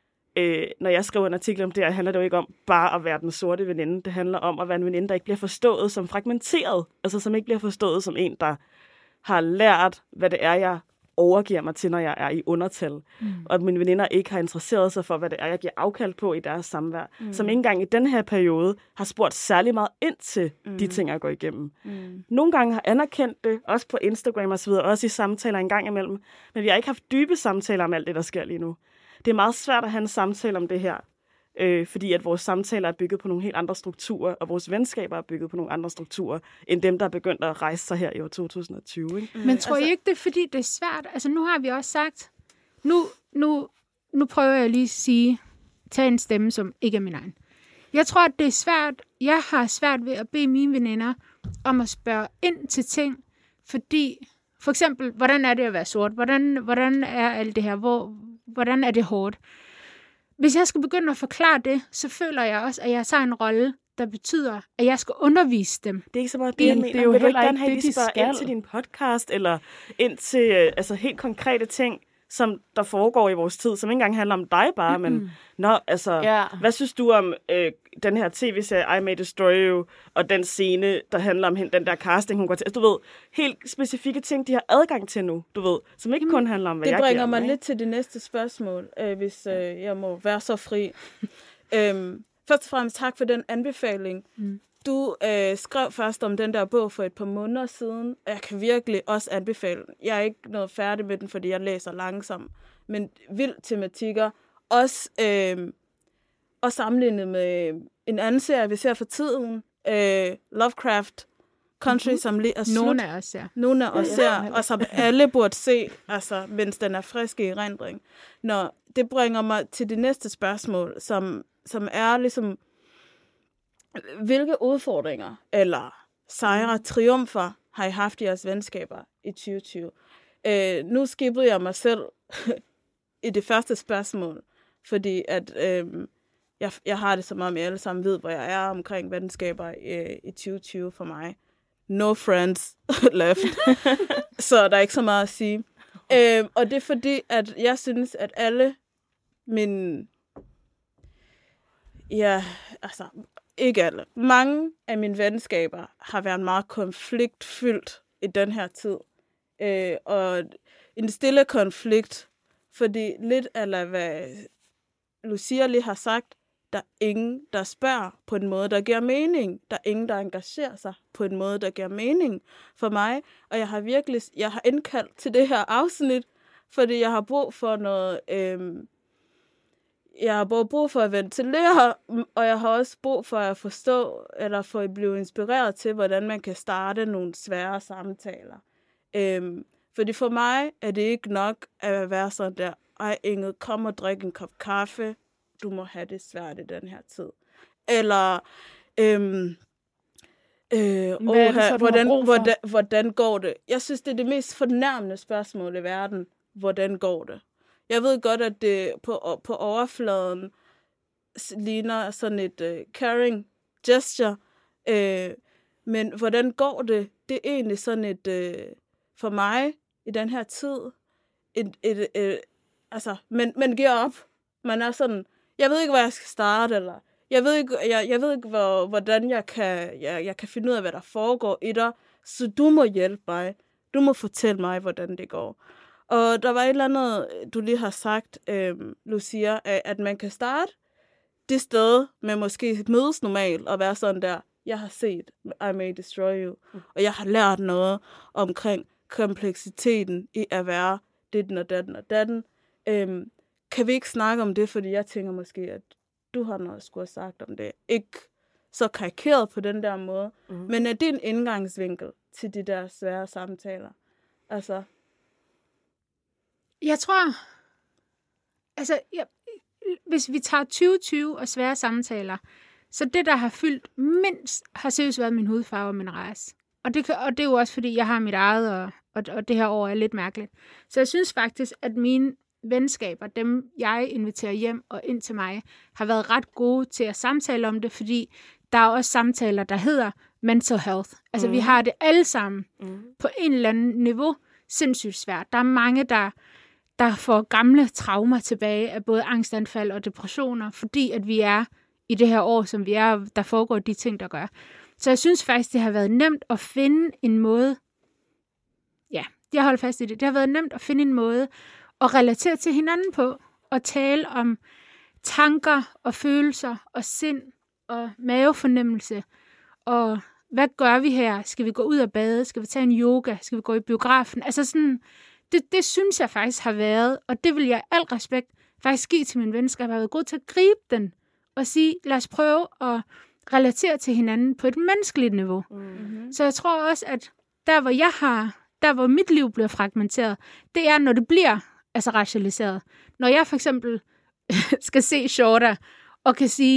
øh, når jeg skriver en artikel om det her, handler det jo ikke om bare at være den sorte veninde. Det handler om at være en veninde, der ikke bliver forstået som fragmenteret, altså som ikke bliver forstået som en, der har lært, hvad det er, jeg overgiver mig til, når jeg er i undertal. Mm. Og at mine veninder ikke har interesseret sig for, hvad det er, jeg giver afkald på i deres samvær. Mm. Som ikke engang i den her periode har spurgt særlig meget ind til mm. de ting, jeg går igennem. Mm. Nogle gange har anerkendt det, også på Instagram og så videre, også i samtaler en gang imellem. Men vi har ikke haft dybe samtaler om alt det, der sker lige nu. Det er meget svært at have en samtale om det her. Øh, fordi at vores samtaler er bygget på nogle helt andre strukturer, og vores venskaber er bygget på nogle andre strukturer, end dem, der er begyndt at rejse sig her i år to tusind og tyve. Ikke? Men tror I altså ikke, det er fordi, det er svært? Altså nu har vi også sagt, nu, nu, nu prøver jeg lige at sige, tag en stemme, som ikke er min egen. Jeg tror, at det er svært. Jeg har svært ved at bede mine veninder om at spørge ind til ting, fordi for eksempel, hvordan er det at være sort? Hvordan, hvordan er alt det her? Hvor, hvordan er det hårdt? Hvis jeg skal begynde at forklare det, så føler jeg også, at jeg tager en rolle, der betyder, at jeg skal undervise dem. Det er ikke så meget det, jeg mener. Det er jo Vil du heller ikke gerne ikke have, det, at de de spørger skal. ind til din podcast, eller ind til øh, altså helt konkrete ting, som der foregår i vores tid, som ikke engang handler om dig bare, mm-hmm. men nå, altså, Ja. hvad synes du om øh, den her tv-serie I May Destroy You, og den scene, der handler om hende, den der casting, hun går til. Altså, du ved, helt specifikke ting, de har adgang til nu, du ved, som ikke kun handler om, hvad Det jeg bringer giver mig dem, lidt til det næste spørgsmål, øh, hvis øh, jeg må være så fri. øhm, først og fremmest tak for den anbefaling. Mm. Du øh, skrev først om den der bog for et par måneder siden, og jeg kan virkelig også anbefale den. Jeg er ikke noget færdig med den, fordi jeg læser langsomt, men vild tematikker. Også, øh, også sammenlignet med en anden serie, vi ser for tiden, øh, Lovecraft Country, mm-hmm. som lige er slut. Nogle af os, ja. Nogle af os Ja, ser, ja. og som alle burde se, altså, mens den er frisk i erindring. Nå, det bringer mig til det næste spørgsmål, som, som er ligesom, hvilke udfordringer eller sejre, triumfer har I haft i jeres venskaber i tyve tyve? Øh, nu skippede jeg mig selv i det første spørgsmål, fordi at øh, jeg, jeg har det som om, I alle sammen ved, hvor jeg er omkring venskaber øh, i tyve tyve for mig. No friends left. Så der er ikke så meget at sige. Øh, og det er fordi, at jeg synes, at alle mine... Ja, altså... Ikke alle. Mange af mine venskaber har været meget konfliktfyldt i den her tid. Øh, og en stille konflikt, fordi lidt eller hvad Lucia lige har sagt, der er ingen, der spørger på en måde, der giver mening. Der er ingen, der engagerer sig på en måde, der giver mening for mig. Og jeg har virkelig, jeg har indkaldt til det her afsnit, fordi jeg har brug for noget... Øh, Jeg har både brug for at ventilere, og jeg har også brug for at forstå, eller for at blive inspireret til, hvordan man kan starte nogle svære samtaler. Øhm, fordi for mig er det ikke nok at være sådan der, ej Inge, kom og drik en kop kaffe, du må have det svært i den her tid. Eller, øhm, øh, oha, hvordan, hvordan, hvordan går det? Jeg synes, det er det mest fornærmende spørgsmål i verden. Hvordan går det? Jeg ved godt, at det på, på overfladen ligner sådan et uh, caring gesture, øh, men hvordan går det? Det er egentlig sådan et, øh, for mig i den her tid, et, et, et, et, altså, man, man giver op. Man er sådan, jeg ved ikke, hvor jeg skal starte, eller jeg ved ikke, jeg, jeg ved ikke hvor, hvordan jeg kan, jeg, jeg kan finde ud af, hvad der foregår i dig, så du må hjælpe mig. Du må fortælle mig, hvordan det går. Og der var et eller andet, du lige har sagt, øh, Lucia, at man kan starte det sted med måske mødes normalt og være sådan der, jeg har set I May Destroy You, mm. og jeg har lært noget omkring kompleksiteten i at være ditten og datten og datten. Øh, kan vi ikke snakke om det, fordi jeg tænker måske, at du har noget at skulle have sagt om det. Ikke så karikeret på den der måde, mm. men er det en indgangsvinkel til de der svære samtaler? Altså... Jeg tror, altså, jeg, hvis vi tager tyve tyve og svære samtaler, så det, der har fyldt mindst, har seriøst været min hudfarve og min race. Og det, og det er jo også, fordi jeg har mit eget, og, og, og det her år er lidt mærkeligt. Så jeg synes faktisk, at mine venskaber, dem jeg inviterer hjem og ind til mig, har været ret gode til at samtale om det, fordi der er også samtaler, der hedder mental health. Altså, mm. vi har det alle sammen mm. på en eller anden niveau sindssygt svært. Der er mange, der der får gamle traumer tilbage af både angstanfald og depressioner, fordi at vi er i det her år, som vi er, der foregår de ting, der gør. Så jeg synes faktisk, det har været nemt at finde en måde, ja, jeg holder fast i det, det har været nemt at finde en måde at relatere til hinanden på, og tale om tanker og følelser og sind og mavefornemmelse, og hvad gør vi her? Skal vi gå ud og bade? Skal vi tage en yoga? Skal vi gå i biografen? Altså sådan... Det, det synes jeg faktisk har været, og det vil jeg al respekt faktisk give til min venskab. Jeg har været god til at gribe den og sige, lad os prøve at relatere til hinanden på et menneskeligt niveau. Mm-hmm. Så jeg tror også, at der hvor jeg har, der hvor mit liv bliver fragmenteret, det er, når det bliver altså racialiseret. Når jeg for eksempel skal se Shorta og kan sige,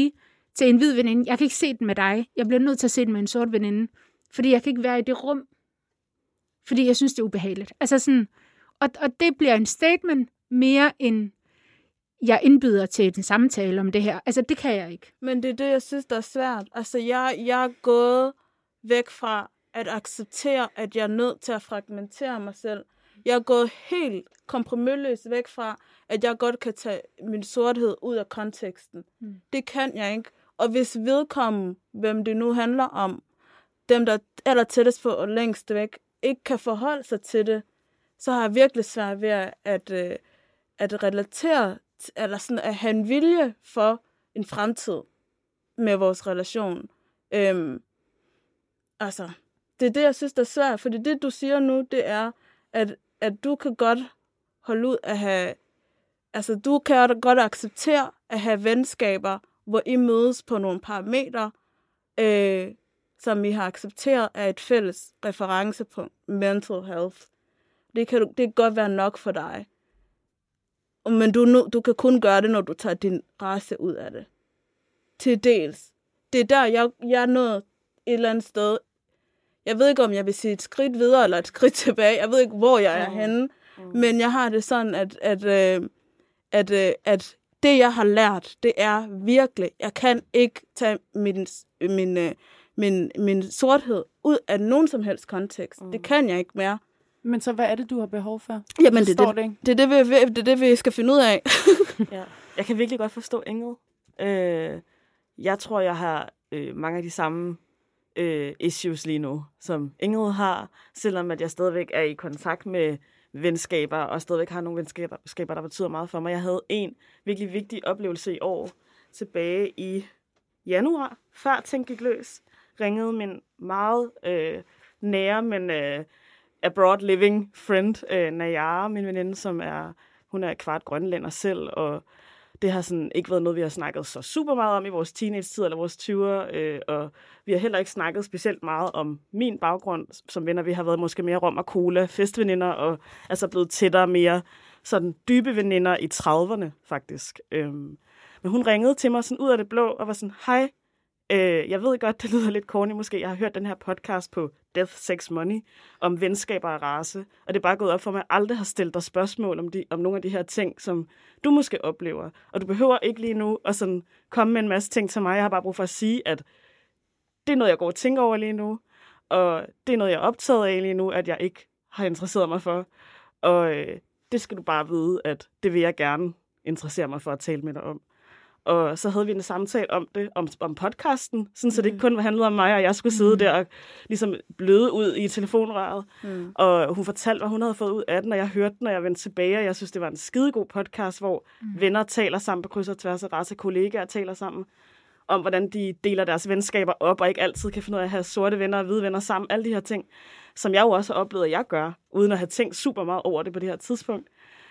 til en hvid veninde, jeg kan ikke se den med dig. Jeg bliver nødt til at se den med en sort veninde. Fordi jeg kan ikke være i det rum. Fordi jeg synes, det er ubehageligt. Altså sådan, og, og det bliver en statement mere end jeg indbyder til en samtale om det her. Altså, det kan jeg ikke. Men det er det, jeg synes, der er svært. Altså, jeg, jeg er gået væk fra at acceptere, at jeg er nødt til at fragmentere mig selv. Jeg er gået helt kompromisløst væk fra, at jeg godt kan tage min sorthed ud af konteksten. Mm. Det kan jeg ikke. Og hvis vedkommende, hvem det nu handler om, dem, der er aller tættest på og længst væk, ikke kan forholde sig til det, så har jeg virkelig svært ved at, at, at relatere, eller sådan at have en vilje for en fremtid med vores relation. Øhm, altså, det er det, jeg synes, der er svært. Fordi det, du siger nu, det er, at, at du kan godt holde ud at have... Altså, du kan godt acceptere at have venskaber, hvor I mødes på nogle parametre, øh, som I har accepteret er et fælles referencepunkt, mental health. Det kan, det kan godt være nok for dig. Men du, du kan kun gøre det, når du tager din race ud af det. Til dels. Det er der, jeg, jeg er nået et eller andet sted. Jeg ved ikke, om jeg vil sige et skridt videre, eller et skridt tilbage. Jeg ved ikke, hvor jeg er mm. henne. Mm. Men jeg har det sådan, at, at, at, at, at det, jeg har lært, det er virkelig, jeg kan ikke tage min, min, min, min sorthed ud af nogen som helst kontekst. Mm. Det kan jeg ikke mere. Men så hvad er det, du har behov for? Jamen, det, det, det, det, er det, vi, det er det, vi skal finde ud af. Ja. Jeg kan virkelig godt forstå Ingrid. Øh, jeg tror, jeg har øh, mange af de samme øh, issues lige nu, som Ingrid har, selvom at jeg stadigvæk er i kontakt med venskaber, og stadigvæk har nogle venskaber, der betyder meget for mig. Jeg havde en virkelig vigtig oplevelse i år, tilbage i januar, før ting gik løs, ringede min meget øh, nære, men øh, abroad living friend, øh, Nayara, min veninde, som er, hun er kvart grønlænder selv, og det har sådan ikke været noget, vi har snakket så super meget om i vores teenage-tid eller vores tyverne, øh, og vi har heller ikke snakket specielt meget om min baggrund som venner. Vi har været måske mere rom og cola, festveninder, og altså blevet tættere, mere sådan dybe veninder i trediverne, faktisk. Øhm, men hun ringede til mig sådan ud af det blå, og var sådan, hej, øh, jeg ved godt, det lyder lidt corny måske, jeg har hørt den her podcast på Death, Sex, Money, om venskaber og race, og det er bare gået op for mig, at jeg aldrig har stillet dig spørgsmål om, de, om nogle af de her ting, som du måske oplever. Og du behøver ikke lige nu at sådan komme med en masse ting til mig. Jeg har bare brug for at sige, at det er noget, jeg går og tænker over lige nu, og det er noget, jeg er optaget af lige nu, at jeg ikke har interesseret mig for. Og øh, det skal du bare vide, at det vil jeg gerne interessere mig for at tale med dig om. Og så havde vi en samtale om det, om, om podcasten, sådan, mm. så det ikke kun handlede om mig, og jeg skulle sidde mm. der og ligesom bløde ud i telefonrøret. Mm. Og hun fortalte, hvad hun havde fået ud af den, og jeg hørte den, og jeg vendte tilbage, og jeg synes, det var en skidegod podcast, hvor mm. venner taler sammen på kryds og tværs, og race kollegaer taler sammen om, hvordan de deler deres venskaber op, og ikke altid kan finde ud af at have sorte venner og hvide venner sammen. Alle de her ting, som jeg jo også har oplevet, at jeg gør, uden at have tænkt super meget over det på det her tidspunkt.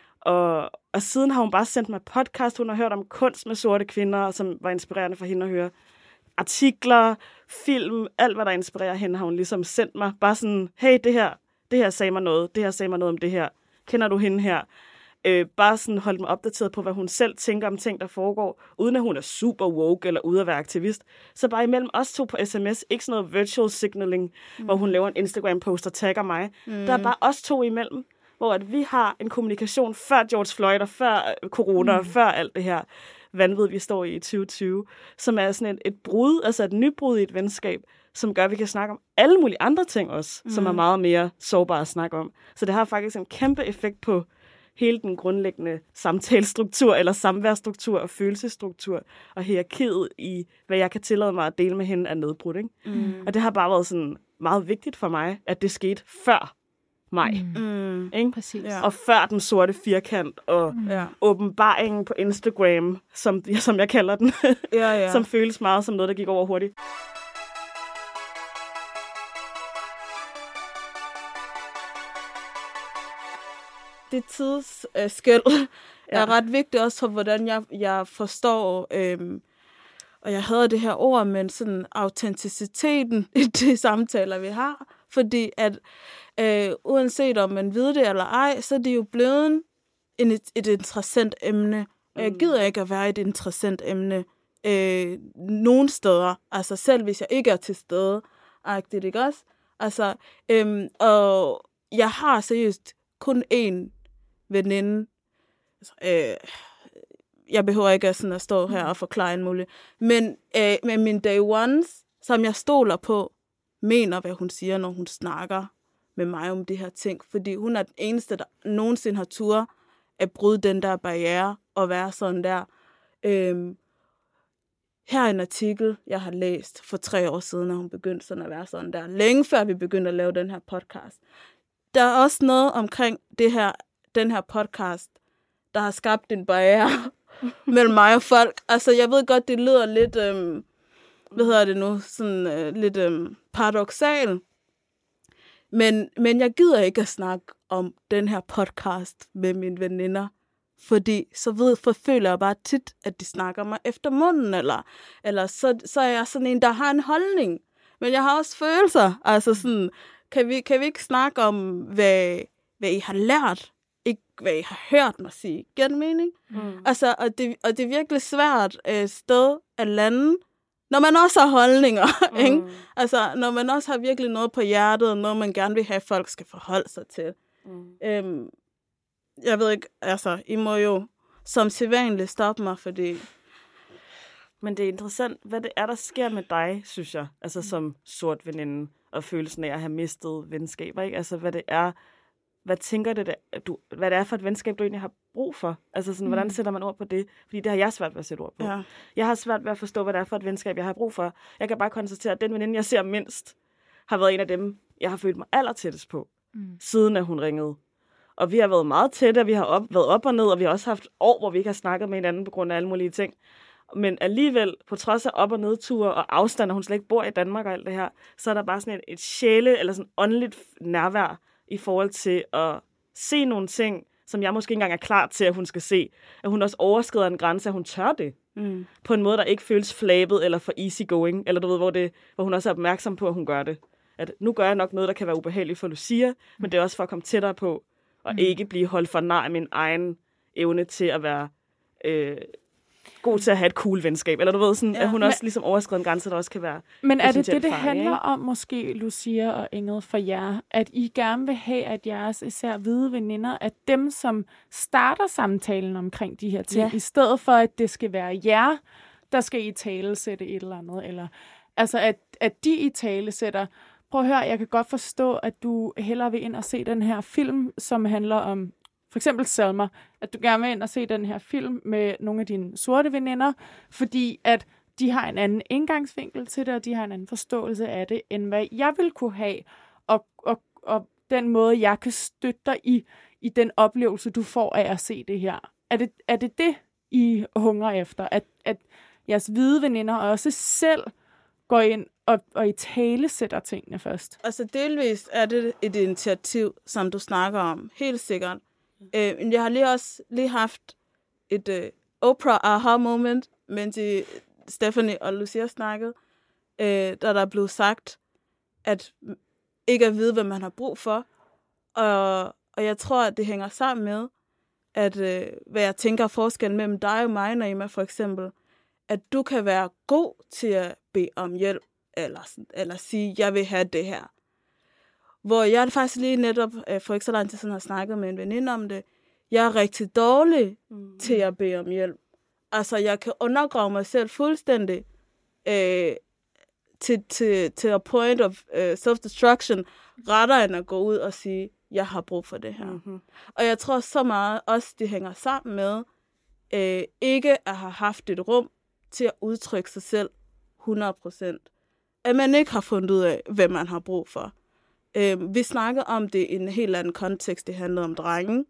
Og, og siden har hun bare sendt mig podcast. Hun har hørt om kunst med sorte kvinder, som var inspirerende for hende at høre. Artikler, film, alt hvad der inspirerer hende, har hun ligesom sendt mig. Bare sådan, hey, det her, det her sagde mig noget. Det her sagde mig noget om det her. Kender du hende her? Øh, bare sådan holdt mig opdateret på, hvad hun selv tænker om ting, der foregår, uden at hun er super woke eller ude at være aktivist. Så bare imellem os to på sms, ikke sådan noget virtual signaling, mm. hvor hun laver en Instagram-post og tagger mig. Mm. Der er bare os to imellem, hvor at vi har en kommunikation før George Floyd og før corona, mm. og før alt det her vanvid, vi står i i tyve tyve, som er sådan et, et brud, altså et nybrud i et venskab, som gør, at vi kan snakke om alle mulige andre ting også, mm. som er meget mere sårbare at snakke om. Så det har faktisk en kæmpe effekt på hele den grundlæggende samtalestruktur, eller samværsstruktur og følelsesstruktur, og hierarkiet i, hvad jeg kan tillade mig at dele med hende, er nedbrudt. Ikke? Mm. Og det har bare været sådan meget vigtigt for mig, at det skete før mig. Mm. Ikke? Præcis. Ja. Og før den sorte firkant, og mm. åbenbaringen på Instagram, som, som jeg kalder den, ja, ja. Som føles meget som noget, der gik over hurtigt. Det tidsskæld øh, er ja. ret vigtigt også for, hvordan jeg, jeg forstår, øhm, og jeg havde det her ord, men sådan autenticiteten i de samtaler, vi har. Fordi at øh, uanset om man ved det eller ej, så er det jo blevet en, et, et interessant emne. Og jeg gider ikke at være et interessant emne øh, nogle steder. Altså selv hvis jeg ikke er til stede. Agtigt, ikke også? Altså, øhm, og jeg har seriøst kun én veninde. Altså, øh, jeg behøver ikke sådan at stå her og forklare en muligt. Men øh, med min day ones, som jeg stoler på, mener, hvad hun siger, når hun snakker med mig om de her ting. Fordi hun er den eneste, der nogensinde har tur at bryde den der barriere og være sådan der. Øhm, her er en artikel, jeg har læst for tre år siden, når hun begyndte sådan at være sådan der. Længe før vi begyndte at lave den her podcast. Der er også noget omkring det her, den her podcast, der har skabt en barriere mellem mig og folk. Altså, jeg ved godt, det lyder lidt, øhm, hvad hedder det nu, sådan øh, lidt øhm, paradoksal. Men, men jeg gider ikke at snakke om den her podcast med mine veninder. Fordi så ved, forføler jeg bare tit, at de snakker mig efter munden, eller, eller så, så er jeg sådan en, der har en holdning. Men jeg har også følelser. Altså sådan, kan vi, kan vi ikke snakke om, hvad, hvad I har lært? Ikke hvad I har hørt mig sige. Giver det mening? Mm. Altså, og det, og det er virkelig svært et øh, sted at lande, når man også har holdninger. Mm. Ikke? Altså, når man også har virkelig noget på hjertet, noget man gerne vil have, at folk skal forholde sig til. Mm. Øhm, Jeg ved ikke, altså, I må jo som sædvanligt stoppe mig, fordi... Men det er interessant, hvad det er, der sker med dig, synes jeg, altså som sort veninde, og følelsen af at have mistet venskaber, ikke? Altså, hvad det er, hvad tænker det, du, hvad det er for et venskab, du egentlig har brug for? Altså, sådan, mm. hvordan sætter man ord på det? Fordi det har jeg svært ved at sætte ord på. Ja. Jeg har svært ved at forstå, hvad det er for et venskab, jeg har brug for. Jeg kan bare konstatere, at den veninde, jeg ser mindst, har været en af dem, jeg har følt mig allertættest på, mm. siden at hun ringede. Og vi har været meget tætte, og vi har op, været op og ned, og vi har også haft år, hvor vi ikke har snakket med hinanden på grund af alle mulige ting. Men alligevel, på trods af op- og nedture og afstand, og hun slet ikke bor i Danmark og alt det her, så er der bare sådan et, et sjæle, eller sådan åndeligt nærvær i forhold til at se nogle ting, som jeg måske ikke engang er klar til, at hun skal se. At hun også overskrider en grænse, at hun tør det. Mm. På en måde, der ikke føles flabet eller for easygoing, eller du ved, hvor, det, hvor hun også er opmærksom på, at hun gør det. At nu gør jeg nok noget, der kan være ubehageligt for Lucia, men det er også for at komme tættere på, og mm. ikke blive holdt for nær min egen evne til at være øh, god til at have et cool venskab. Eller du ved, sådan, ja, at hun men, også ligesom overskrider en grænse, der også kan være... Men er det det, det handler ikke? om måske, Lucia og Ingrid, for jer? At I gerne vil have, at jeres især hvide veninder, at dem, som starter samtalen omkring de her ting, ja. i stedet for, at det skal være jer, der skal i tale sætte et eller andet. Eller, altså, at, at de i tale sætter... Prøv at høre, jeg kan godt forstå, at du hellere vil ind og se den her film, som handler om for eksempel Selma. At du gerne vil ind og se den her film med nogle af dine sorte veninder, fordi at de har en anden indgangsvinkel til det, og de har en anden forståelse af det, end hvad jeg vil kunne have. Og, og, og den måde, jeg kan støtte dig i, i den oplevelse, du får af at se det her. Er det er det, det, I hungrer efter? At, at jeres hvide veninder også selv går ind og, og i tale sætter tingene først? Altså delvist er det et initiativ, som du snakker om. Helt sikkert. Øh, men jeg har lige også lige haft et uh, Oprah aha moment, mens I, Stephanie og Lucia snakkede, øh, der der blev sagt, at ikke at vide, hvad man har brug for. Og, og jeg tror, at det hænger sammen med, at øh, hvad jeg tænker forskellen mellem dig og mig, Naima, for eksempel, at du kan være god til at bede om hjælp, eller, eller sige, jeg vil have det her. Hvor jeg faktisk lige netop, for ikke så lang tid siden, har snakket med en veninde om det. Jeg er rigtig dårlig mm. til at bede om hjælp. Altså, jeg kan undergrave mig selv fuldstændig øh, til, til, til a point of uh, self-destruction, rettere end at gå ud og sige, jeg har brug for det her. Mm-hmm. Og jeg tror så meget også, det hænger sammen med, øh, ikke at have haft et rum til at udtrykke sig selv hundrede procent. At man ikke har fundet ud af, hvad man har brug for. Øh, vi snakker om det i en helt anden kontekst. Det handlede om drenge.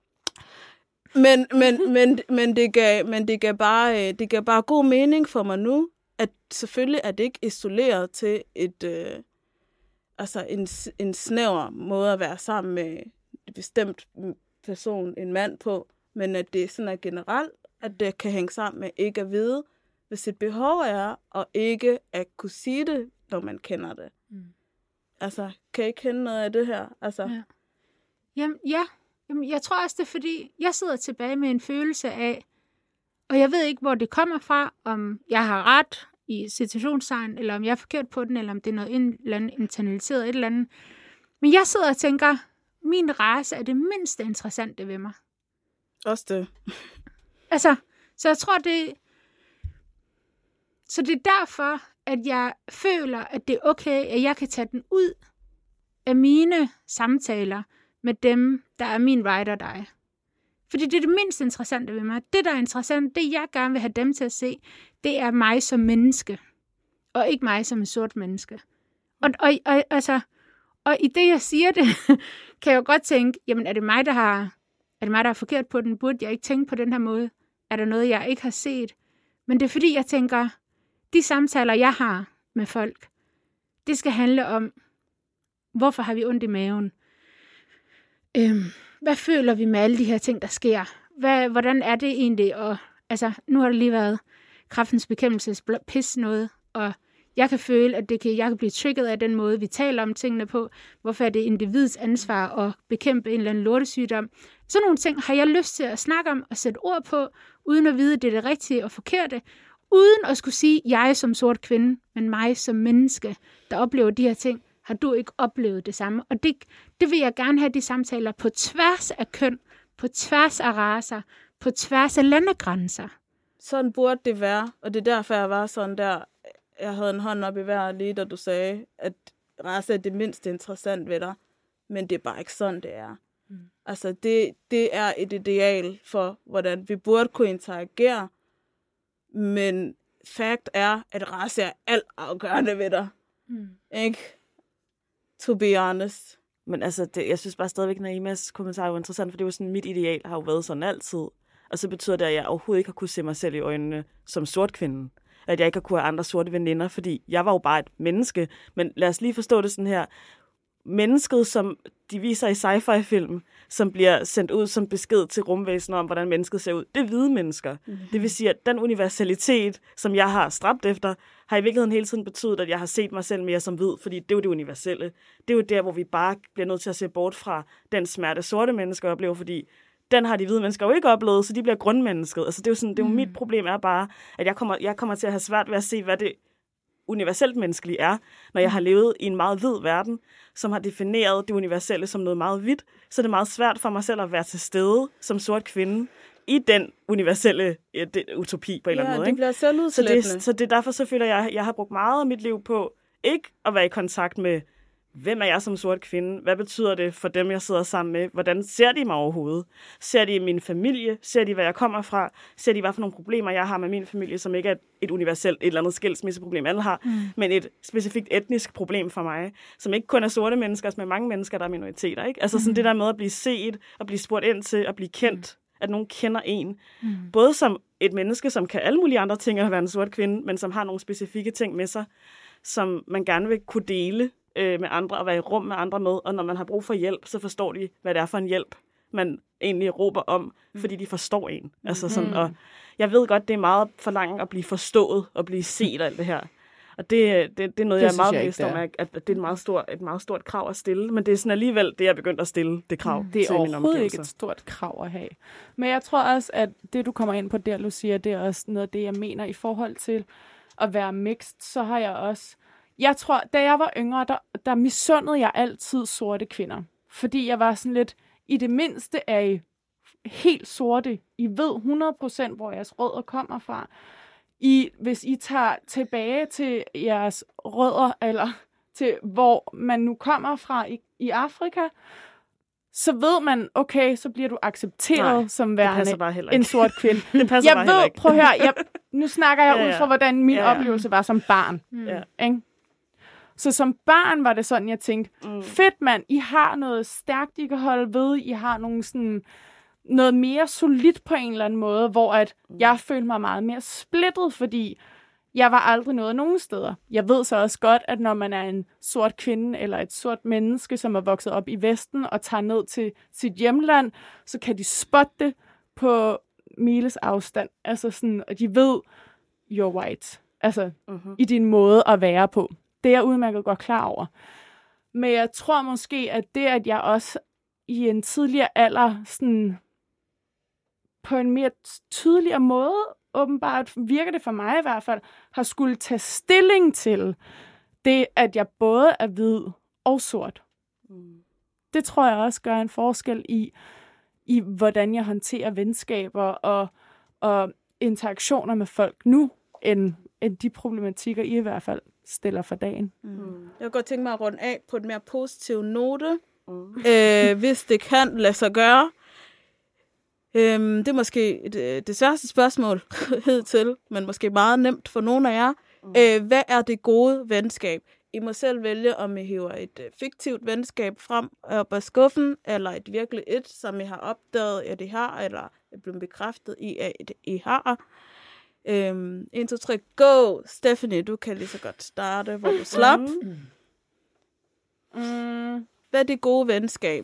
Men, men, men, men, det gav, men det, gav bare, det gav bare god mening for mig nu, at selvfølgelig er det ikke isoleret til et, øh, altså en, en snæver måde at være sammen med en bestemt person, en mand på, men at det sådan er generelt, at det kan hænge sammen med ikke at vide, hvad sit behov er, og ikke at kunne sige det, når man kender det. Mm. Altså, kan I kende noget af det her? Altså. Ja. Jamen, ja. Jamen, jeg tror også, det er fordi, jeg sidder tilbage med en følelse af, Og jeg ved ikke, hvor det kommer fra, om jeg har ret i situationstegn, eller om jeg er forkert på den, eller om det er noget en eller andet internaliseret et eller andet. Men jeg sidder og tænker, min race er det mindste interessante ved mig. Også det. Altså, så jeg tror, det... Så det er derfor, at jeg føler, at det er okay, at jeg kan tage den ud af mine samtaler med dem, der er min ride or die. Fordi det er det mindst interessante ved mig. Det, der er interessant, det jeg gerne vil have dem til at se, det er mig som menneske. Og ikke mig som en sort menneske. Og, og, og, altså, og i det, jeg siger det, kan jeg jo godt tænke, jamen er det mig, der har, er det mig, der er forkert på den? Burde jeg ikke tænke på den her måde? Er der noget, jeg ikke har set? Men det er fordi, jeg tænker, de samtaler, jeg har med folk, det skal handle om, hvorfor har vi ondt i maven? Øhm, hvad føler vi med alle de her ting, der sker? Hvad, hvordan er det egentlig? Og, altså, nu har det lige været kræftens bekæmpelses pis noget, og jeg kan føle, at det kan, jeg kan blive trigget af den måde, vi taler om tingene på. Hvorfor er det individets ansvar at bekæmpe en eller anden lortesygdom? Sådan nogle ting har jeg lyst til at snakke om og sætte ord på, uden at vide, at det er det rigtige og forkerte. Uden at skulle sige, jeg som sort kvinde, men mig som menneske, der oplever de her ting, har du ikke oplevet det samme. Og det, det vil jeg gerne have, de samtaler på tværs af køn, på tværs af racer, på tværs af landegrænser. Sådan burde det være, og det er derfor, jeg var sådan der, jeg havde en hånd op i vejret lige, da du sagde, at race er det mindst interessant ved dig, men det er bare ikke sådan, det er. Mm. Altså, det, det er et ideal for, hvordan vi burde kunne interagere, men fakt er, at race er alt afgørende ved dig. Mm. Ikke? To be honest. Men altså, det, jeg synes bare stadigvæk, at Naimas kommentar er jo interessant, for det er jo sådan, mit ideal har jo været sådan altid. Og så betyder det, at jeg overhovedet ikke har kunnet se mig selv i øjnene som sort kvinde. At jeg ikke har kunnet have andre sorte veninder, fordi jeg var jo bare et menneske. Men lad os lige forstå det sådan her. Mennesket, som de viser i sci-fi-film, som bliver sendt ud som besked til rumvæsener om, hvordan mennesket ser ud, det er hvide mennesker. Mm-hmm. Det vil sige, at den universalitet, som jeg har stræbt efter, har i virkeligheden hele tiden betydet, at jeg har set mig selv mere som hvid, fordi det er jo det universelle. Det er jo der, hvor vi bare bliver nødt til at se bort fra den smerte, sorte mennesker oplever, fordi den har de hvide mennesker jo ikke oplevet, så de bliver grundmennesket. Altså, det er jo sådan, det er jo mit problem er bare, at jeg kommer, jeg kommer til at have svært ved at se, hvad det universelt menneskelige er, når jeg har levet i en meget hvid verden, som har defineret det universelle som noget meget hvidt, så er det meget svært for mig selv at være til stede som sort kvinde i den universelle ja, det, utopi på en ja, eller anden måde. Det bliver så, det, så det er derfor, så føler jeg, at jeg har brugt meget af mit liv på ikke at være i kontakt med, hvem er jeg som sort kvinde? Hvad betyder det for dem, jeg sidder sammen med? Hvordan ser de mig overhovedet? Ser de min familie? Ser de, hvad jeg kommer fra? Ser de, hvad for nogle problemer, jeg har med min familie, som ikke er et universelt, et eller andet skilsmisseproblem, alle har, mm. men et specifikt etnisk problem for mig, som ikke kun er sorte mennesker, men mange mennesker, der er minoriteter. Ikke? Altså sådan mm. det der med at blive set, at blive spurgt ind til, at blive kendt, mm. at nogen kender en. Mm. Både som et menneske, som kan alle mulige andre ting at være en sort kvinde, men som har nogle specifikke ting med sig, som man gerne vil kunne dele med andre og være i rum med andre med, og når man har brug for hjælp, så forstår de, hvad det er for en hjælp, man egentlig råber om, fordi de forstår en. Mm. Altså sådan, og jeg ved godt, det er meget for langt at blive forstået og blive set og alt det her. Og det, det, det er noget, det jeg er meget bevidst om, at, at det er et meget, stort, et meget stort krav at stille, men det er sådan alligevel det, jeg er begyndt at stille, det krav. Det er overhovedet ikke et stort krav at have. Men jeg tror også, at det, du kommer ind på der, Lucia, det er også noget af det, jeg mener i forhold til at være mixed, så har jeg også Jeg tror, da jeg var yngre, der, der misundede jeg altid sorte kvinder. Fordi jeg var sådan lidt, i det mindste er I helt sorte. I ved hundrede procent, hvor jeres rødder kommer fra. I, hvis I tager tilbage til jeres rødder, eller til hvor man nu kommer fra i, i Afrika, så ved man, okay, så bliver du accepteret Nej, som værende en sort kvinde. Det passer jeg bare ved, ikke. Prøv at høre, jeg, nu snakker jeg ja, ja. ud fra, hvordan min ja, ja. oplevelse var som barn. Mm. Ikke? Så som barn var det sådan, jeg tænkte, mm. fedt mand, I har noget stærkt, I kan holde ved, I har nogle sådan, noget mere solidt på en eller anden måde, hvor at mm. jeg følte mig meget mere splittet, fordi jeg var aldrig noget nogen steder. Jeg ved så også godt, at når man er en sort kvinde eller et sort menneske, som er vokset op i Vesten og tager ned til sit hjemland, så kan de spotte det på miles afstand. Altså sådan, og de ved, you're white. Altså mm-hmm. i din måde at være på. Det er jeg udmærket godt klar over. Men jeg tror måske, at det, at jeg også i en tidligere alder sådan på en mere tydeligere måde, åbenbart virker det for mig i hvert fald, har skulle tage stilling til det, at jeg både er hvid og sort. Mm. Det tror jeg også gør en forskel i, i hvordan jeg håndterer venskaber og, og interaktioner med folk nu, end, end de problematikker, I i hvert fald stiller for dagen. Mm. Jeg kunne godt tænke mig at runde af på en mere positiv note, mm. øh, hvis det kan lade sig gøre. Øhm, det er måske det, det sværeste spørgsmål hidtil, men måske meget nemt for nogle af jer. Mm. Øh, hvad er det gode venskab? I må selv vælge, om I hiver et øh, fiktivt venskab frem op af skuffen, eller et virkelig et, som I har opdaget, at I har, eller er blevet bekræftet i, at I har. Øhm, en, to, tre, go! Stephanie, du kan lige så godt starte, hvor du slap. Mm. Mm. Hvad er det gode venskab?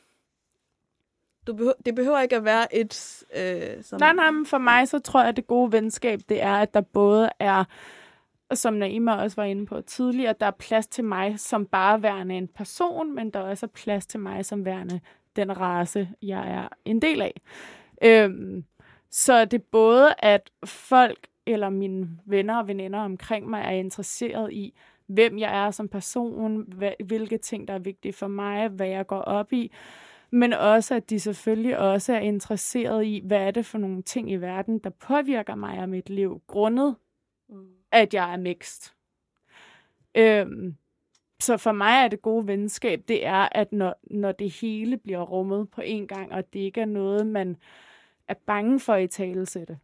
Du behøver, det behøver ikke at være et... Øh, som... Nej, nej, men for mig så tror jeg, at det gode venskab, det er, at der både er, som Naima også var inde på tidligere, der er plads til mig som bare værende en person, men der er også plads til mig som værende den race, jeg er en del af. Øhm, så det er både, at folk eller mine venner og veninder omkring mig er interesseret i, hvem jeg er som person, hvilke ting, der er vigtige for mig, hvad jeg går op i, men også, at de selvfølgelig også er interesseret i, hvad er det for nogle ting i verden, der påvirker mig og mit liv, grundet, mm. at jeg er mixed. Øhm, så for mig er det gode venskab, det er, at når, når det hele bliver rummet på en gang, og det ikke er noget, man er bange for i talesætte.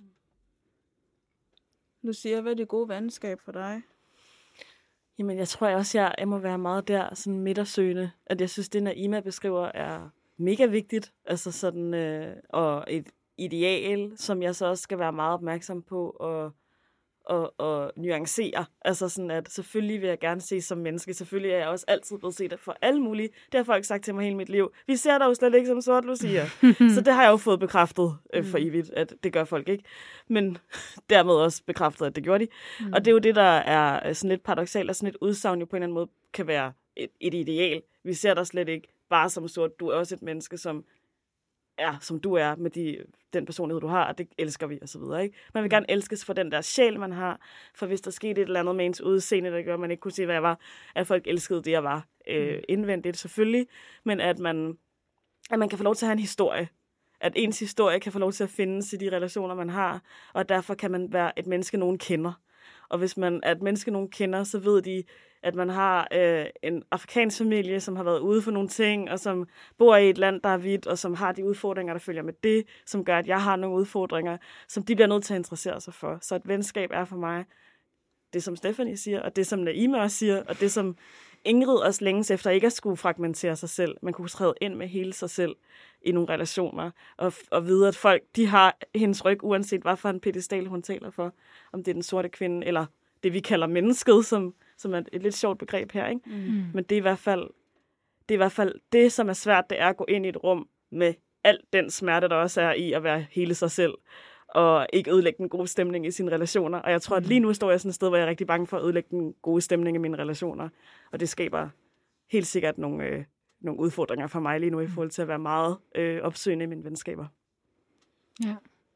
Du siger, hvad er det gode venskab for dig? Jamen, jeg tror også, jeg, jeg må være meget der, sådan midtersøgende. At jeg synes, det, Naima beskriver, er mega vigtigt. Altså sådan, øh, og et ideal, som jeg så også skal være meget opmærksom på og, og, og nuancere. Altså sådan, at selvfølgelig vil jeg gerne ses som menneske. Selvfølgelig er jeg også altid blevet set for alle mulige. Det har folk sagt til mig hele mit liv. Vi ser dig jo slet ikke som sort, Lucia. Så det har jeg jo fået bekræftet øh, for evigt, at det gør folk ikke. Men dermed også bekræftet, at det gjorde de. Mm. Og det er jo det, der er sådan lidt paradoksalt, og sådan et udsagn jo på en eller anden måde kan være et, et ideal. Vi ser dig slet ikke bare som sort. Du er også et menneske, som er, som du er, med de, den personlighed, du har, og det elsker vi, og så videre, ikke? Man vil gerne elskes for den der sjæl, man har, for hvis der skete et eller andet med ens udseende, der gør, at man ikke kunne se, hvad jeg var, at folk elskede det, jeg var øh, indvendigt, selvfølgelig, men at man, at man kan få lov til at have en historie, at ens historie kan få lov til at findes i de relationer, man har, og derfor kan man være et menneske, nogen kender. Og hvis man er et menneske, nogen kender, så ved de, at man har øh, en afrikansk familie, som har været ude for nogle ting, og som bor i et land, der er hvidt, og som har de udfordringer, der følger med det, som gør, at jeg har nogle udfordringer, som de bliver nødt til at interessere sig for. Så et venskab er for mig det, som Stephanie siger, og det, som Naima også siger, og det, som Ingrid også længes efter ikke at skulle fragmentere sig selv. Man kunne træde ind med hele sig selv i nogle relationer, og, og vide, at folk, de har hendes ryg, uanset hvad for en pedestal hun taler for, om det er den sorte kvinde, eller det, vi kalder mennesket, som, som er et lidt sjovt begreb her, ikke? Mm. Men det er, i hvert fald, det er i hvert fald det, som er svært, det er at gå ind i et rum med al den smerte, der også er i at være hele sig selv, og ikke ødelægge den gode stemning i sine relationer. Og jeg tror, at lige nu står jeg sådan et sted, hvor jeg er rigtig bange for at ødelægge den gode stemning i mine relationer. Og det skaber helt sikkert nogle, øh, nogle udfordringer for mig lige nu, i forhold til at være meget øh, opsøgende i mine venskaber. Ja.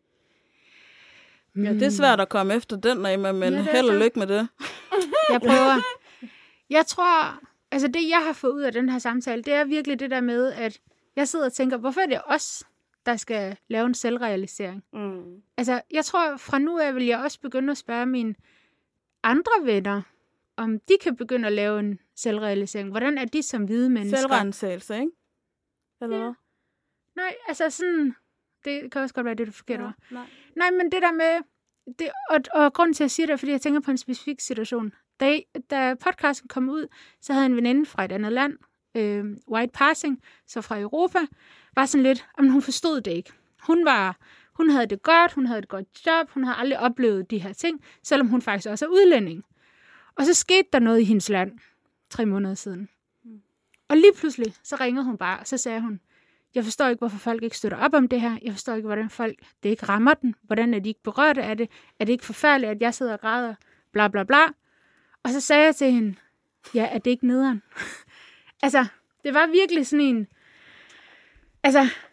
Ja, det er svært at komme efter den, Naima, men ja, held og lykke med det. Jeg prøver. Jeg tror, altså det, jeg har fået ud af den her samtale, det er virkelig det der med, at jeg sidder og tænker, hvorfor er det os, der skal lave en selvrealisering? Mm. Altså, jeg tror, fra nu af vil jeg også begynde at spørge mine andre venner, om de kan begynde at lave en selvrealisering. Hvordan er de som hvide mennesker? Selvrensagelse, ikke? Eller hvad? Ja. Nej, altså sådan... Det kan også godt være, det er det forkerte ja, ord. nej. nej, men det der med... Det, og, og grunden til, at jeg siger det, er, fordi jeg tænker på en specifik situation. Da, da podcasten kom ud, så havde en veninde fra et andet land, øh, White Passing, så fra Europa, var sådan lidt, om hun forstod det ikke. Hun var... Hun havde det godt, hun havde et godt job, hun havde aldrig oplevet de her ting, selvom hun faktisk også er udlænding. Og så skete der noget i hendes land, tre måneder siden. Mm. Og lige pludselig, så ringede hun bare, og så sagde hun, jeg forstår ikke, hvorfor folk ikke støtter op om det her. Jeg forstår ikke, hvordan folk, det ikke rammer den. Hvordan er de ikke berørte af det? Er det ikke forfærdeligt, at jeg sidder og græder? Bla, bla, bla. Og så sagde jeg til hende, ja, er det ikke nederen? Altså, det var virkelig sådan en... Altså,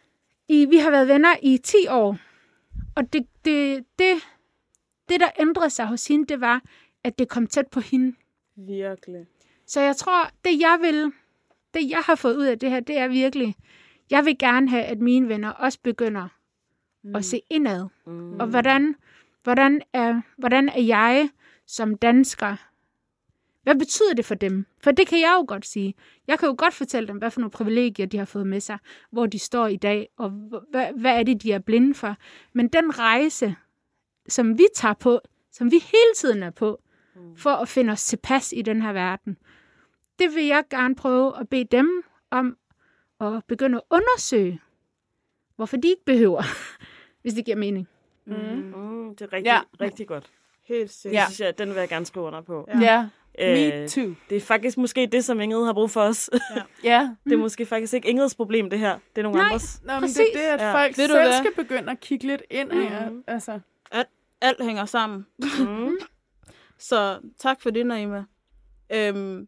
i, vi har været venner i ti år, og det, det, det, det, der ændrede sig hos hende, det var, at det kom tæt på hende. Virkelig. Så jeg tror, det jeg vil, det jeg har fået ud af det her, det er virkelig, jeg vil gerne have, at mine venner også begynder mm. at se indad. Mm. Og hvordan, hvordan, er, hvordan er jeg som dansker? Hvad betyder det for dem? For det kan jeg jo godt sige. Jeg kan jo godt fortælle dem, hvad for nogle privilegier de har fået med sig, hvor de står i dag, og hvad, hvad er det, de er blinde for. Men den rejse, som vi tager på, som vi hele tiden er på, for at finde os tilpas i den her verden, det vil jeg gerne prøve at bede dem om at begynde at undersøge, hvorfor de ikke behøver, hvis det giver mening. Mm. Mm, det er rigtig, ja. rigtig godt. Helt sikkert. Ja. Synes jeg, den vil jeg gerne skrive under på. Ja. ja. Me Øh, too. Det er faktisk måske det, som Ingrid har brug for os. Ja. ja. Det er måske faktisk ikke Ingrids problem, det her. Det er nogle Nej. andres. Nå, men det er det, at Ja. folk Ved du selv hvad? skal begynde at kigge lidt ind af. Mhm. Altså. Alt, alt hænger sammen. Mm. Så tak for det, Naima. Øhm,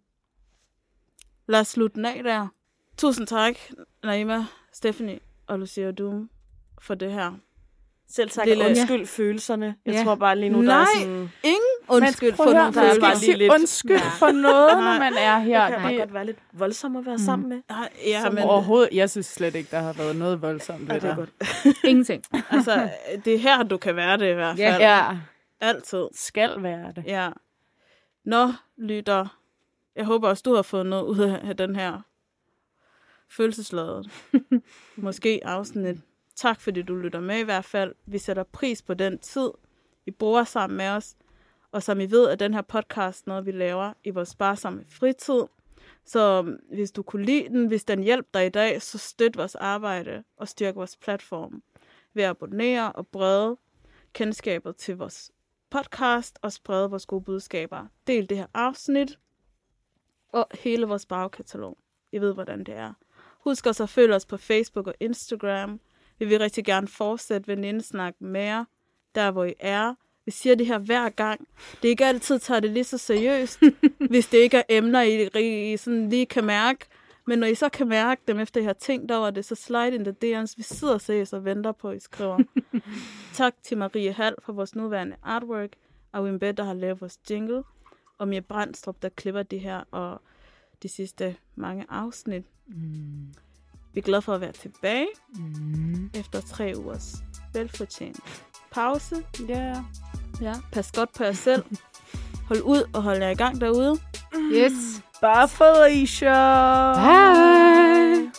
lad os slutte den af der. Tusind tak, Naima, Stephanie og Lucia Doom, for det her. Selv tak, Lille- og undskyld følelserne. Jeg Ja. tror bare lige nu, der Nej. er sådan... Ingen undskyld Men prøv for at høre, nogle man skal bare følelser. lige sige lidt- undskyld Nej. for noget, Nej. når man er her. Det kan bare Det, godt være lidt voldsomt at være sammen med. Nej, ja, som men overhovedet, jeg synes slet ikke, der har været noget voldsomt Ja, ved det er det. godt. Ingenting. altså, det er her, du kan være det i hvert Ja. fald. Ja, Altid. skal være det. Ja. Nå, lytter. Jeg håber også, du har fået noget ud af den her følelsesladet. Måske afsnit. Tak, fordi du lytter med i hvert fald. Vi sætter pris på den tid, I bruger sammen med os. Og som I ved, er den her podcast noget, vi laver i vores sparsomme fritid. Så hvis du kunne lide den, hvis den hjælper dig i dag, så støt vores arbejde og styrk vores platform ved at abonnere og brede kendskabet til vores podcast og sprede vores gode budskaber. Del det her afsnit og hele vores bagkatalog. I ved, hvordan det er. Husk også at følge os på Facebook og Instagram. Vi vil rigtig gerne fortsætte venindesnak med jer, der hvor I er. Vi siger det her hver gang. Det er ikke altid, tager det lige så seriøst, hvis det ikke er emner, I, I sådan lige kan mærke. Men når I så kan mærke dem, efter I har tænkt over det, så slide in the D M's. Vi sidder seriøst og venter på, at I skriver. Tak til Marie Hall for vores nuværende artwork, og Wimbed, der har lavet vores jingle, og Mia Brandstrup, der klipper det her og de sidste mange afsnit. Mm. Vi er glade for at være tilbage mm. efter tre ugers velfortjent pause. Ja. Ja, pas godt på jer selv. Hold ud og hold jer i gang derude. Yes. Bare Felicia. Bye.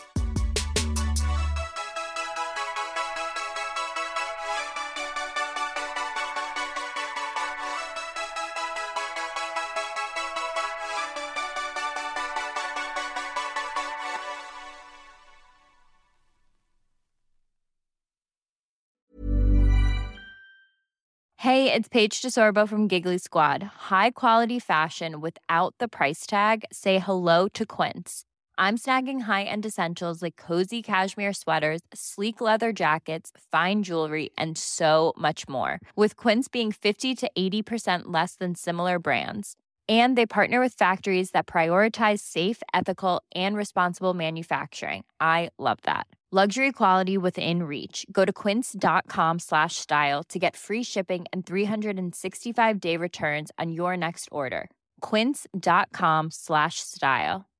Hey, it's Paige DeSorbo from Giggly Squad. High quality fashion without the price tag. Say hello to Quince. I'm snagging high-end essentials like cozy cashmere sweaters, sleek leather jackets, fine jewelry, and so much more. With Quince being fifty to eighty percent less than similar brands. And they partner with factories that prioritize safe, ethical, and responsible manufacturing. I love that. Luxury quality within reach. Go to quince.com slash style to get free shipping and three sixty-five day returns on your next order. Quince.com slash style.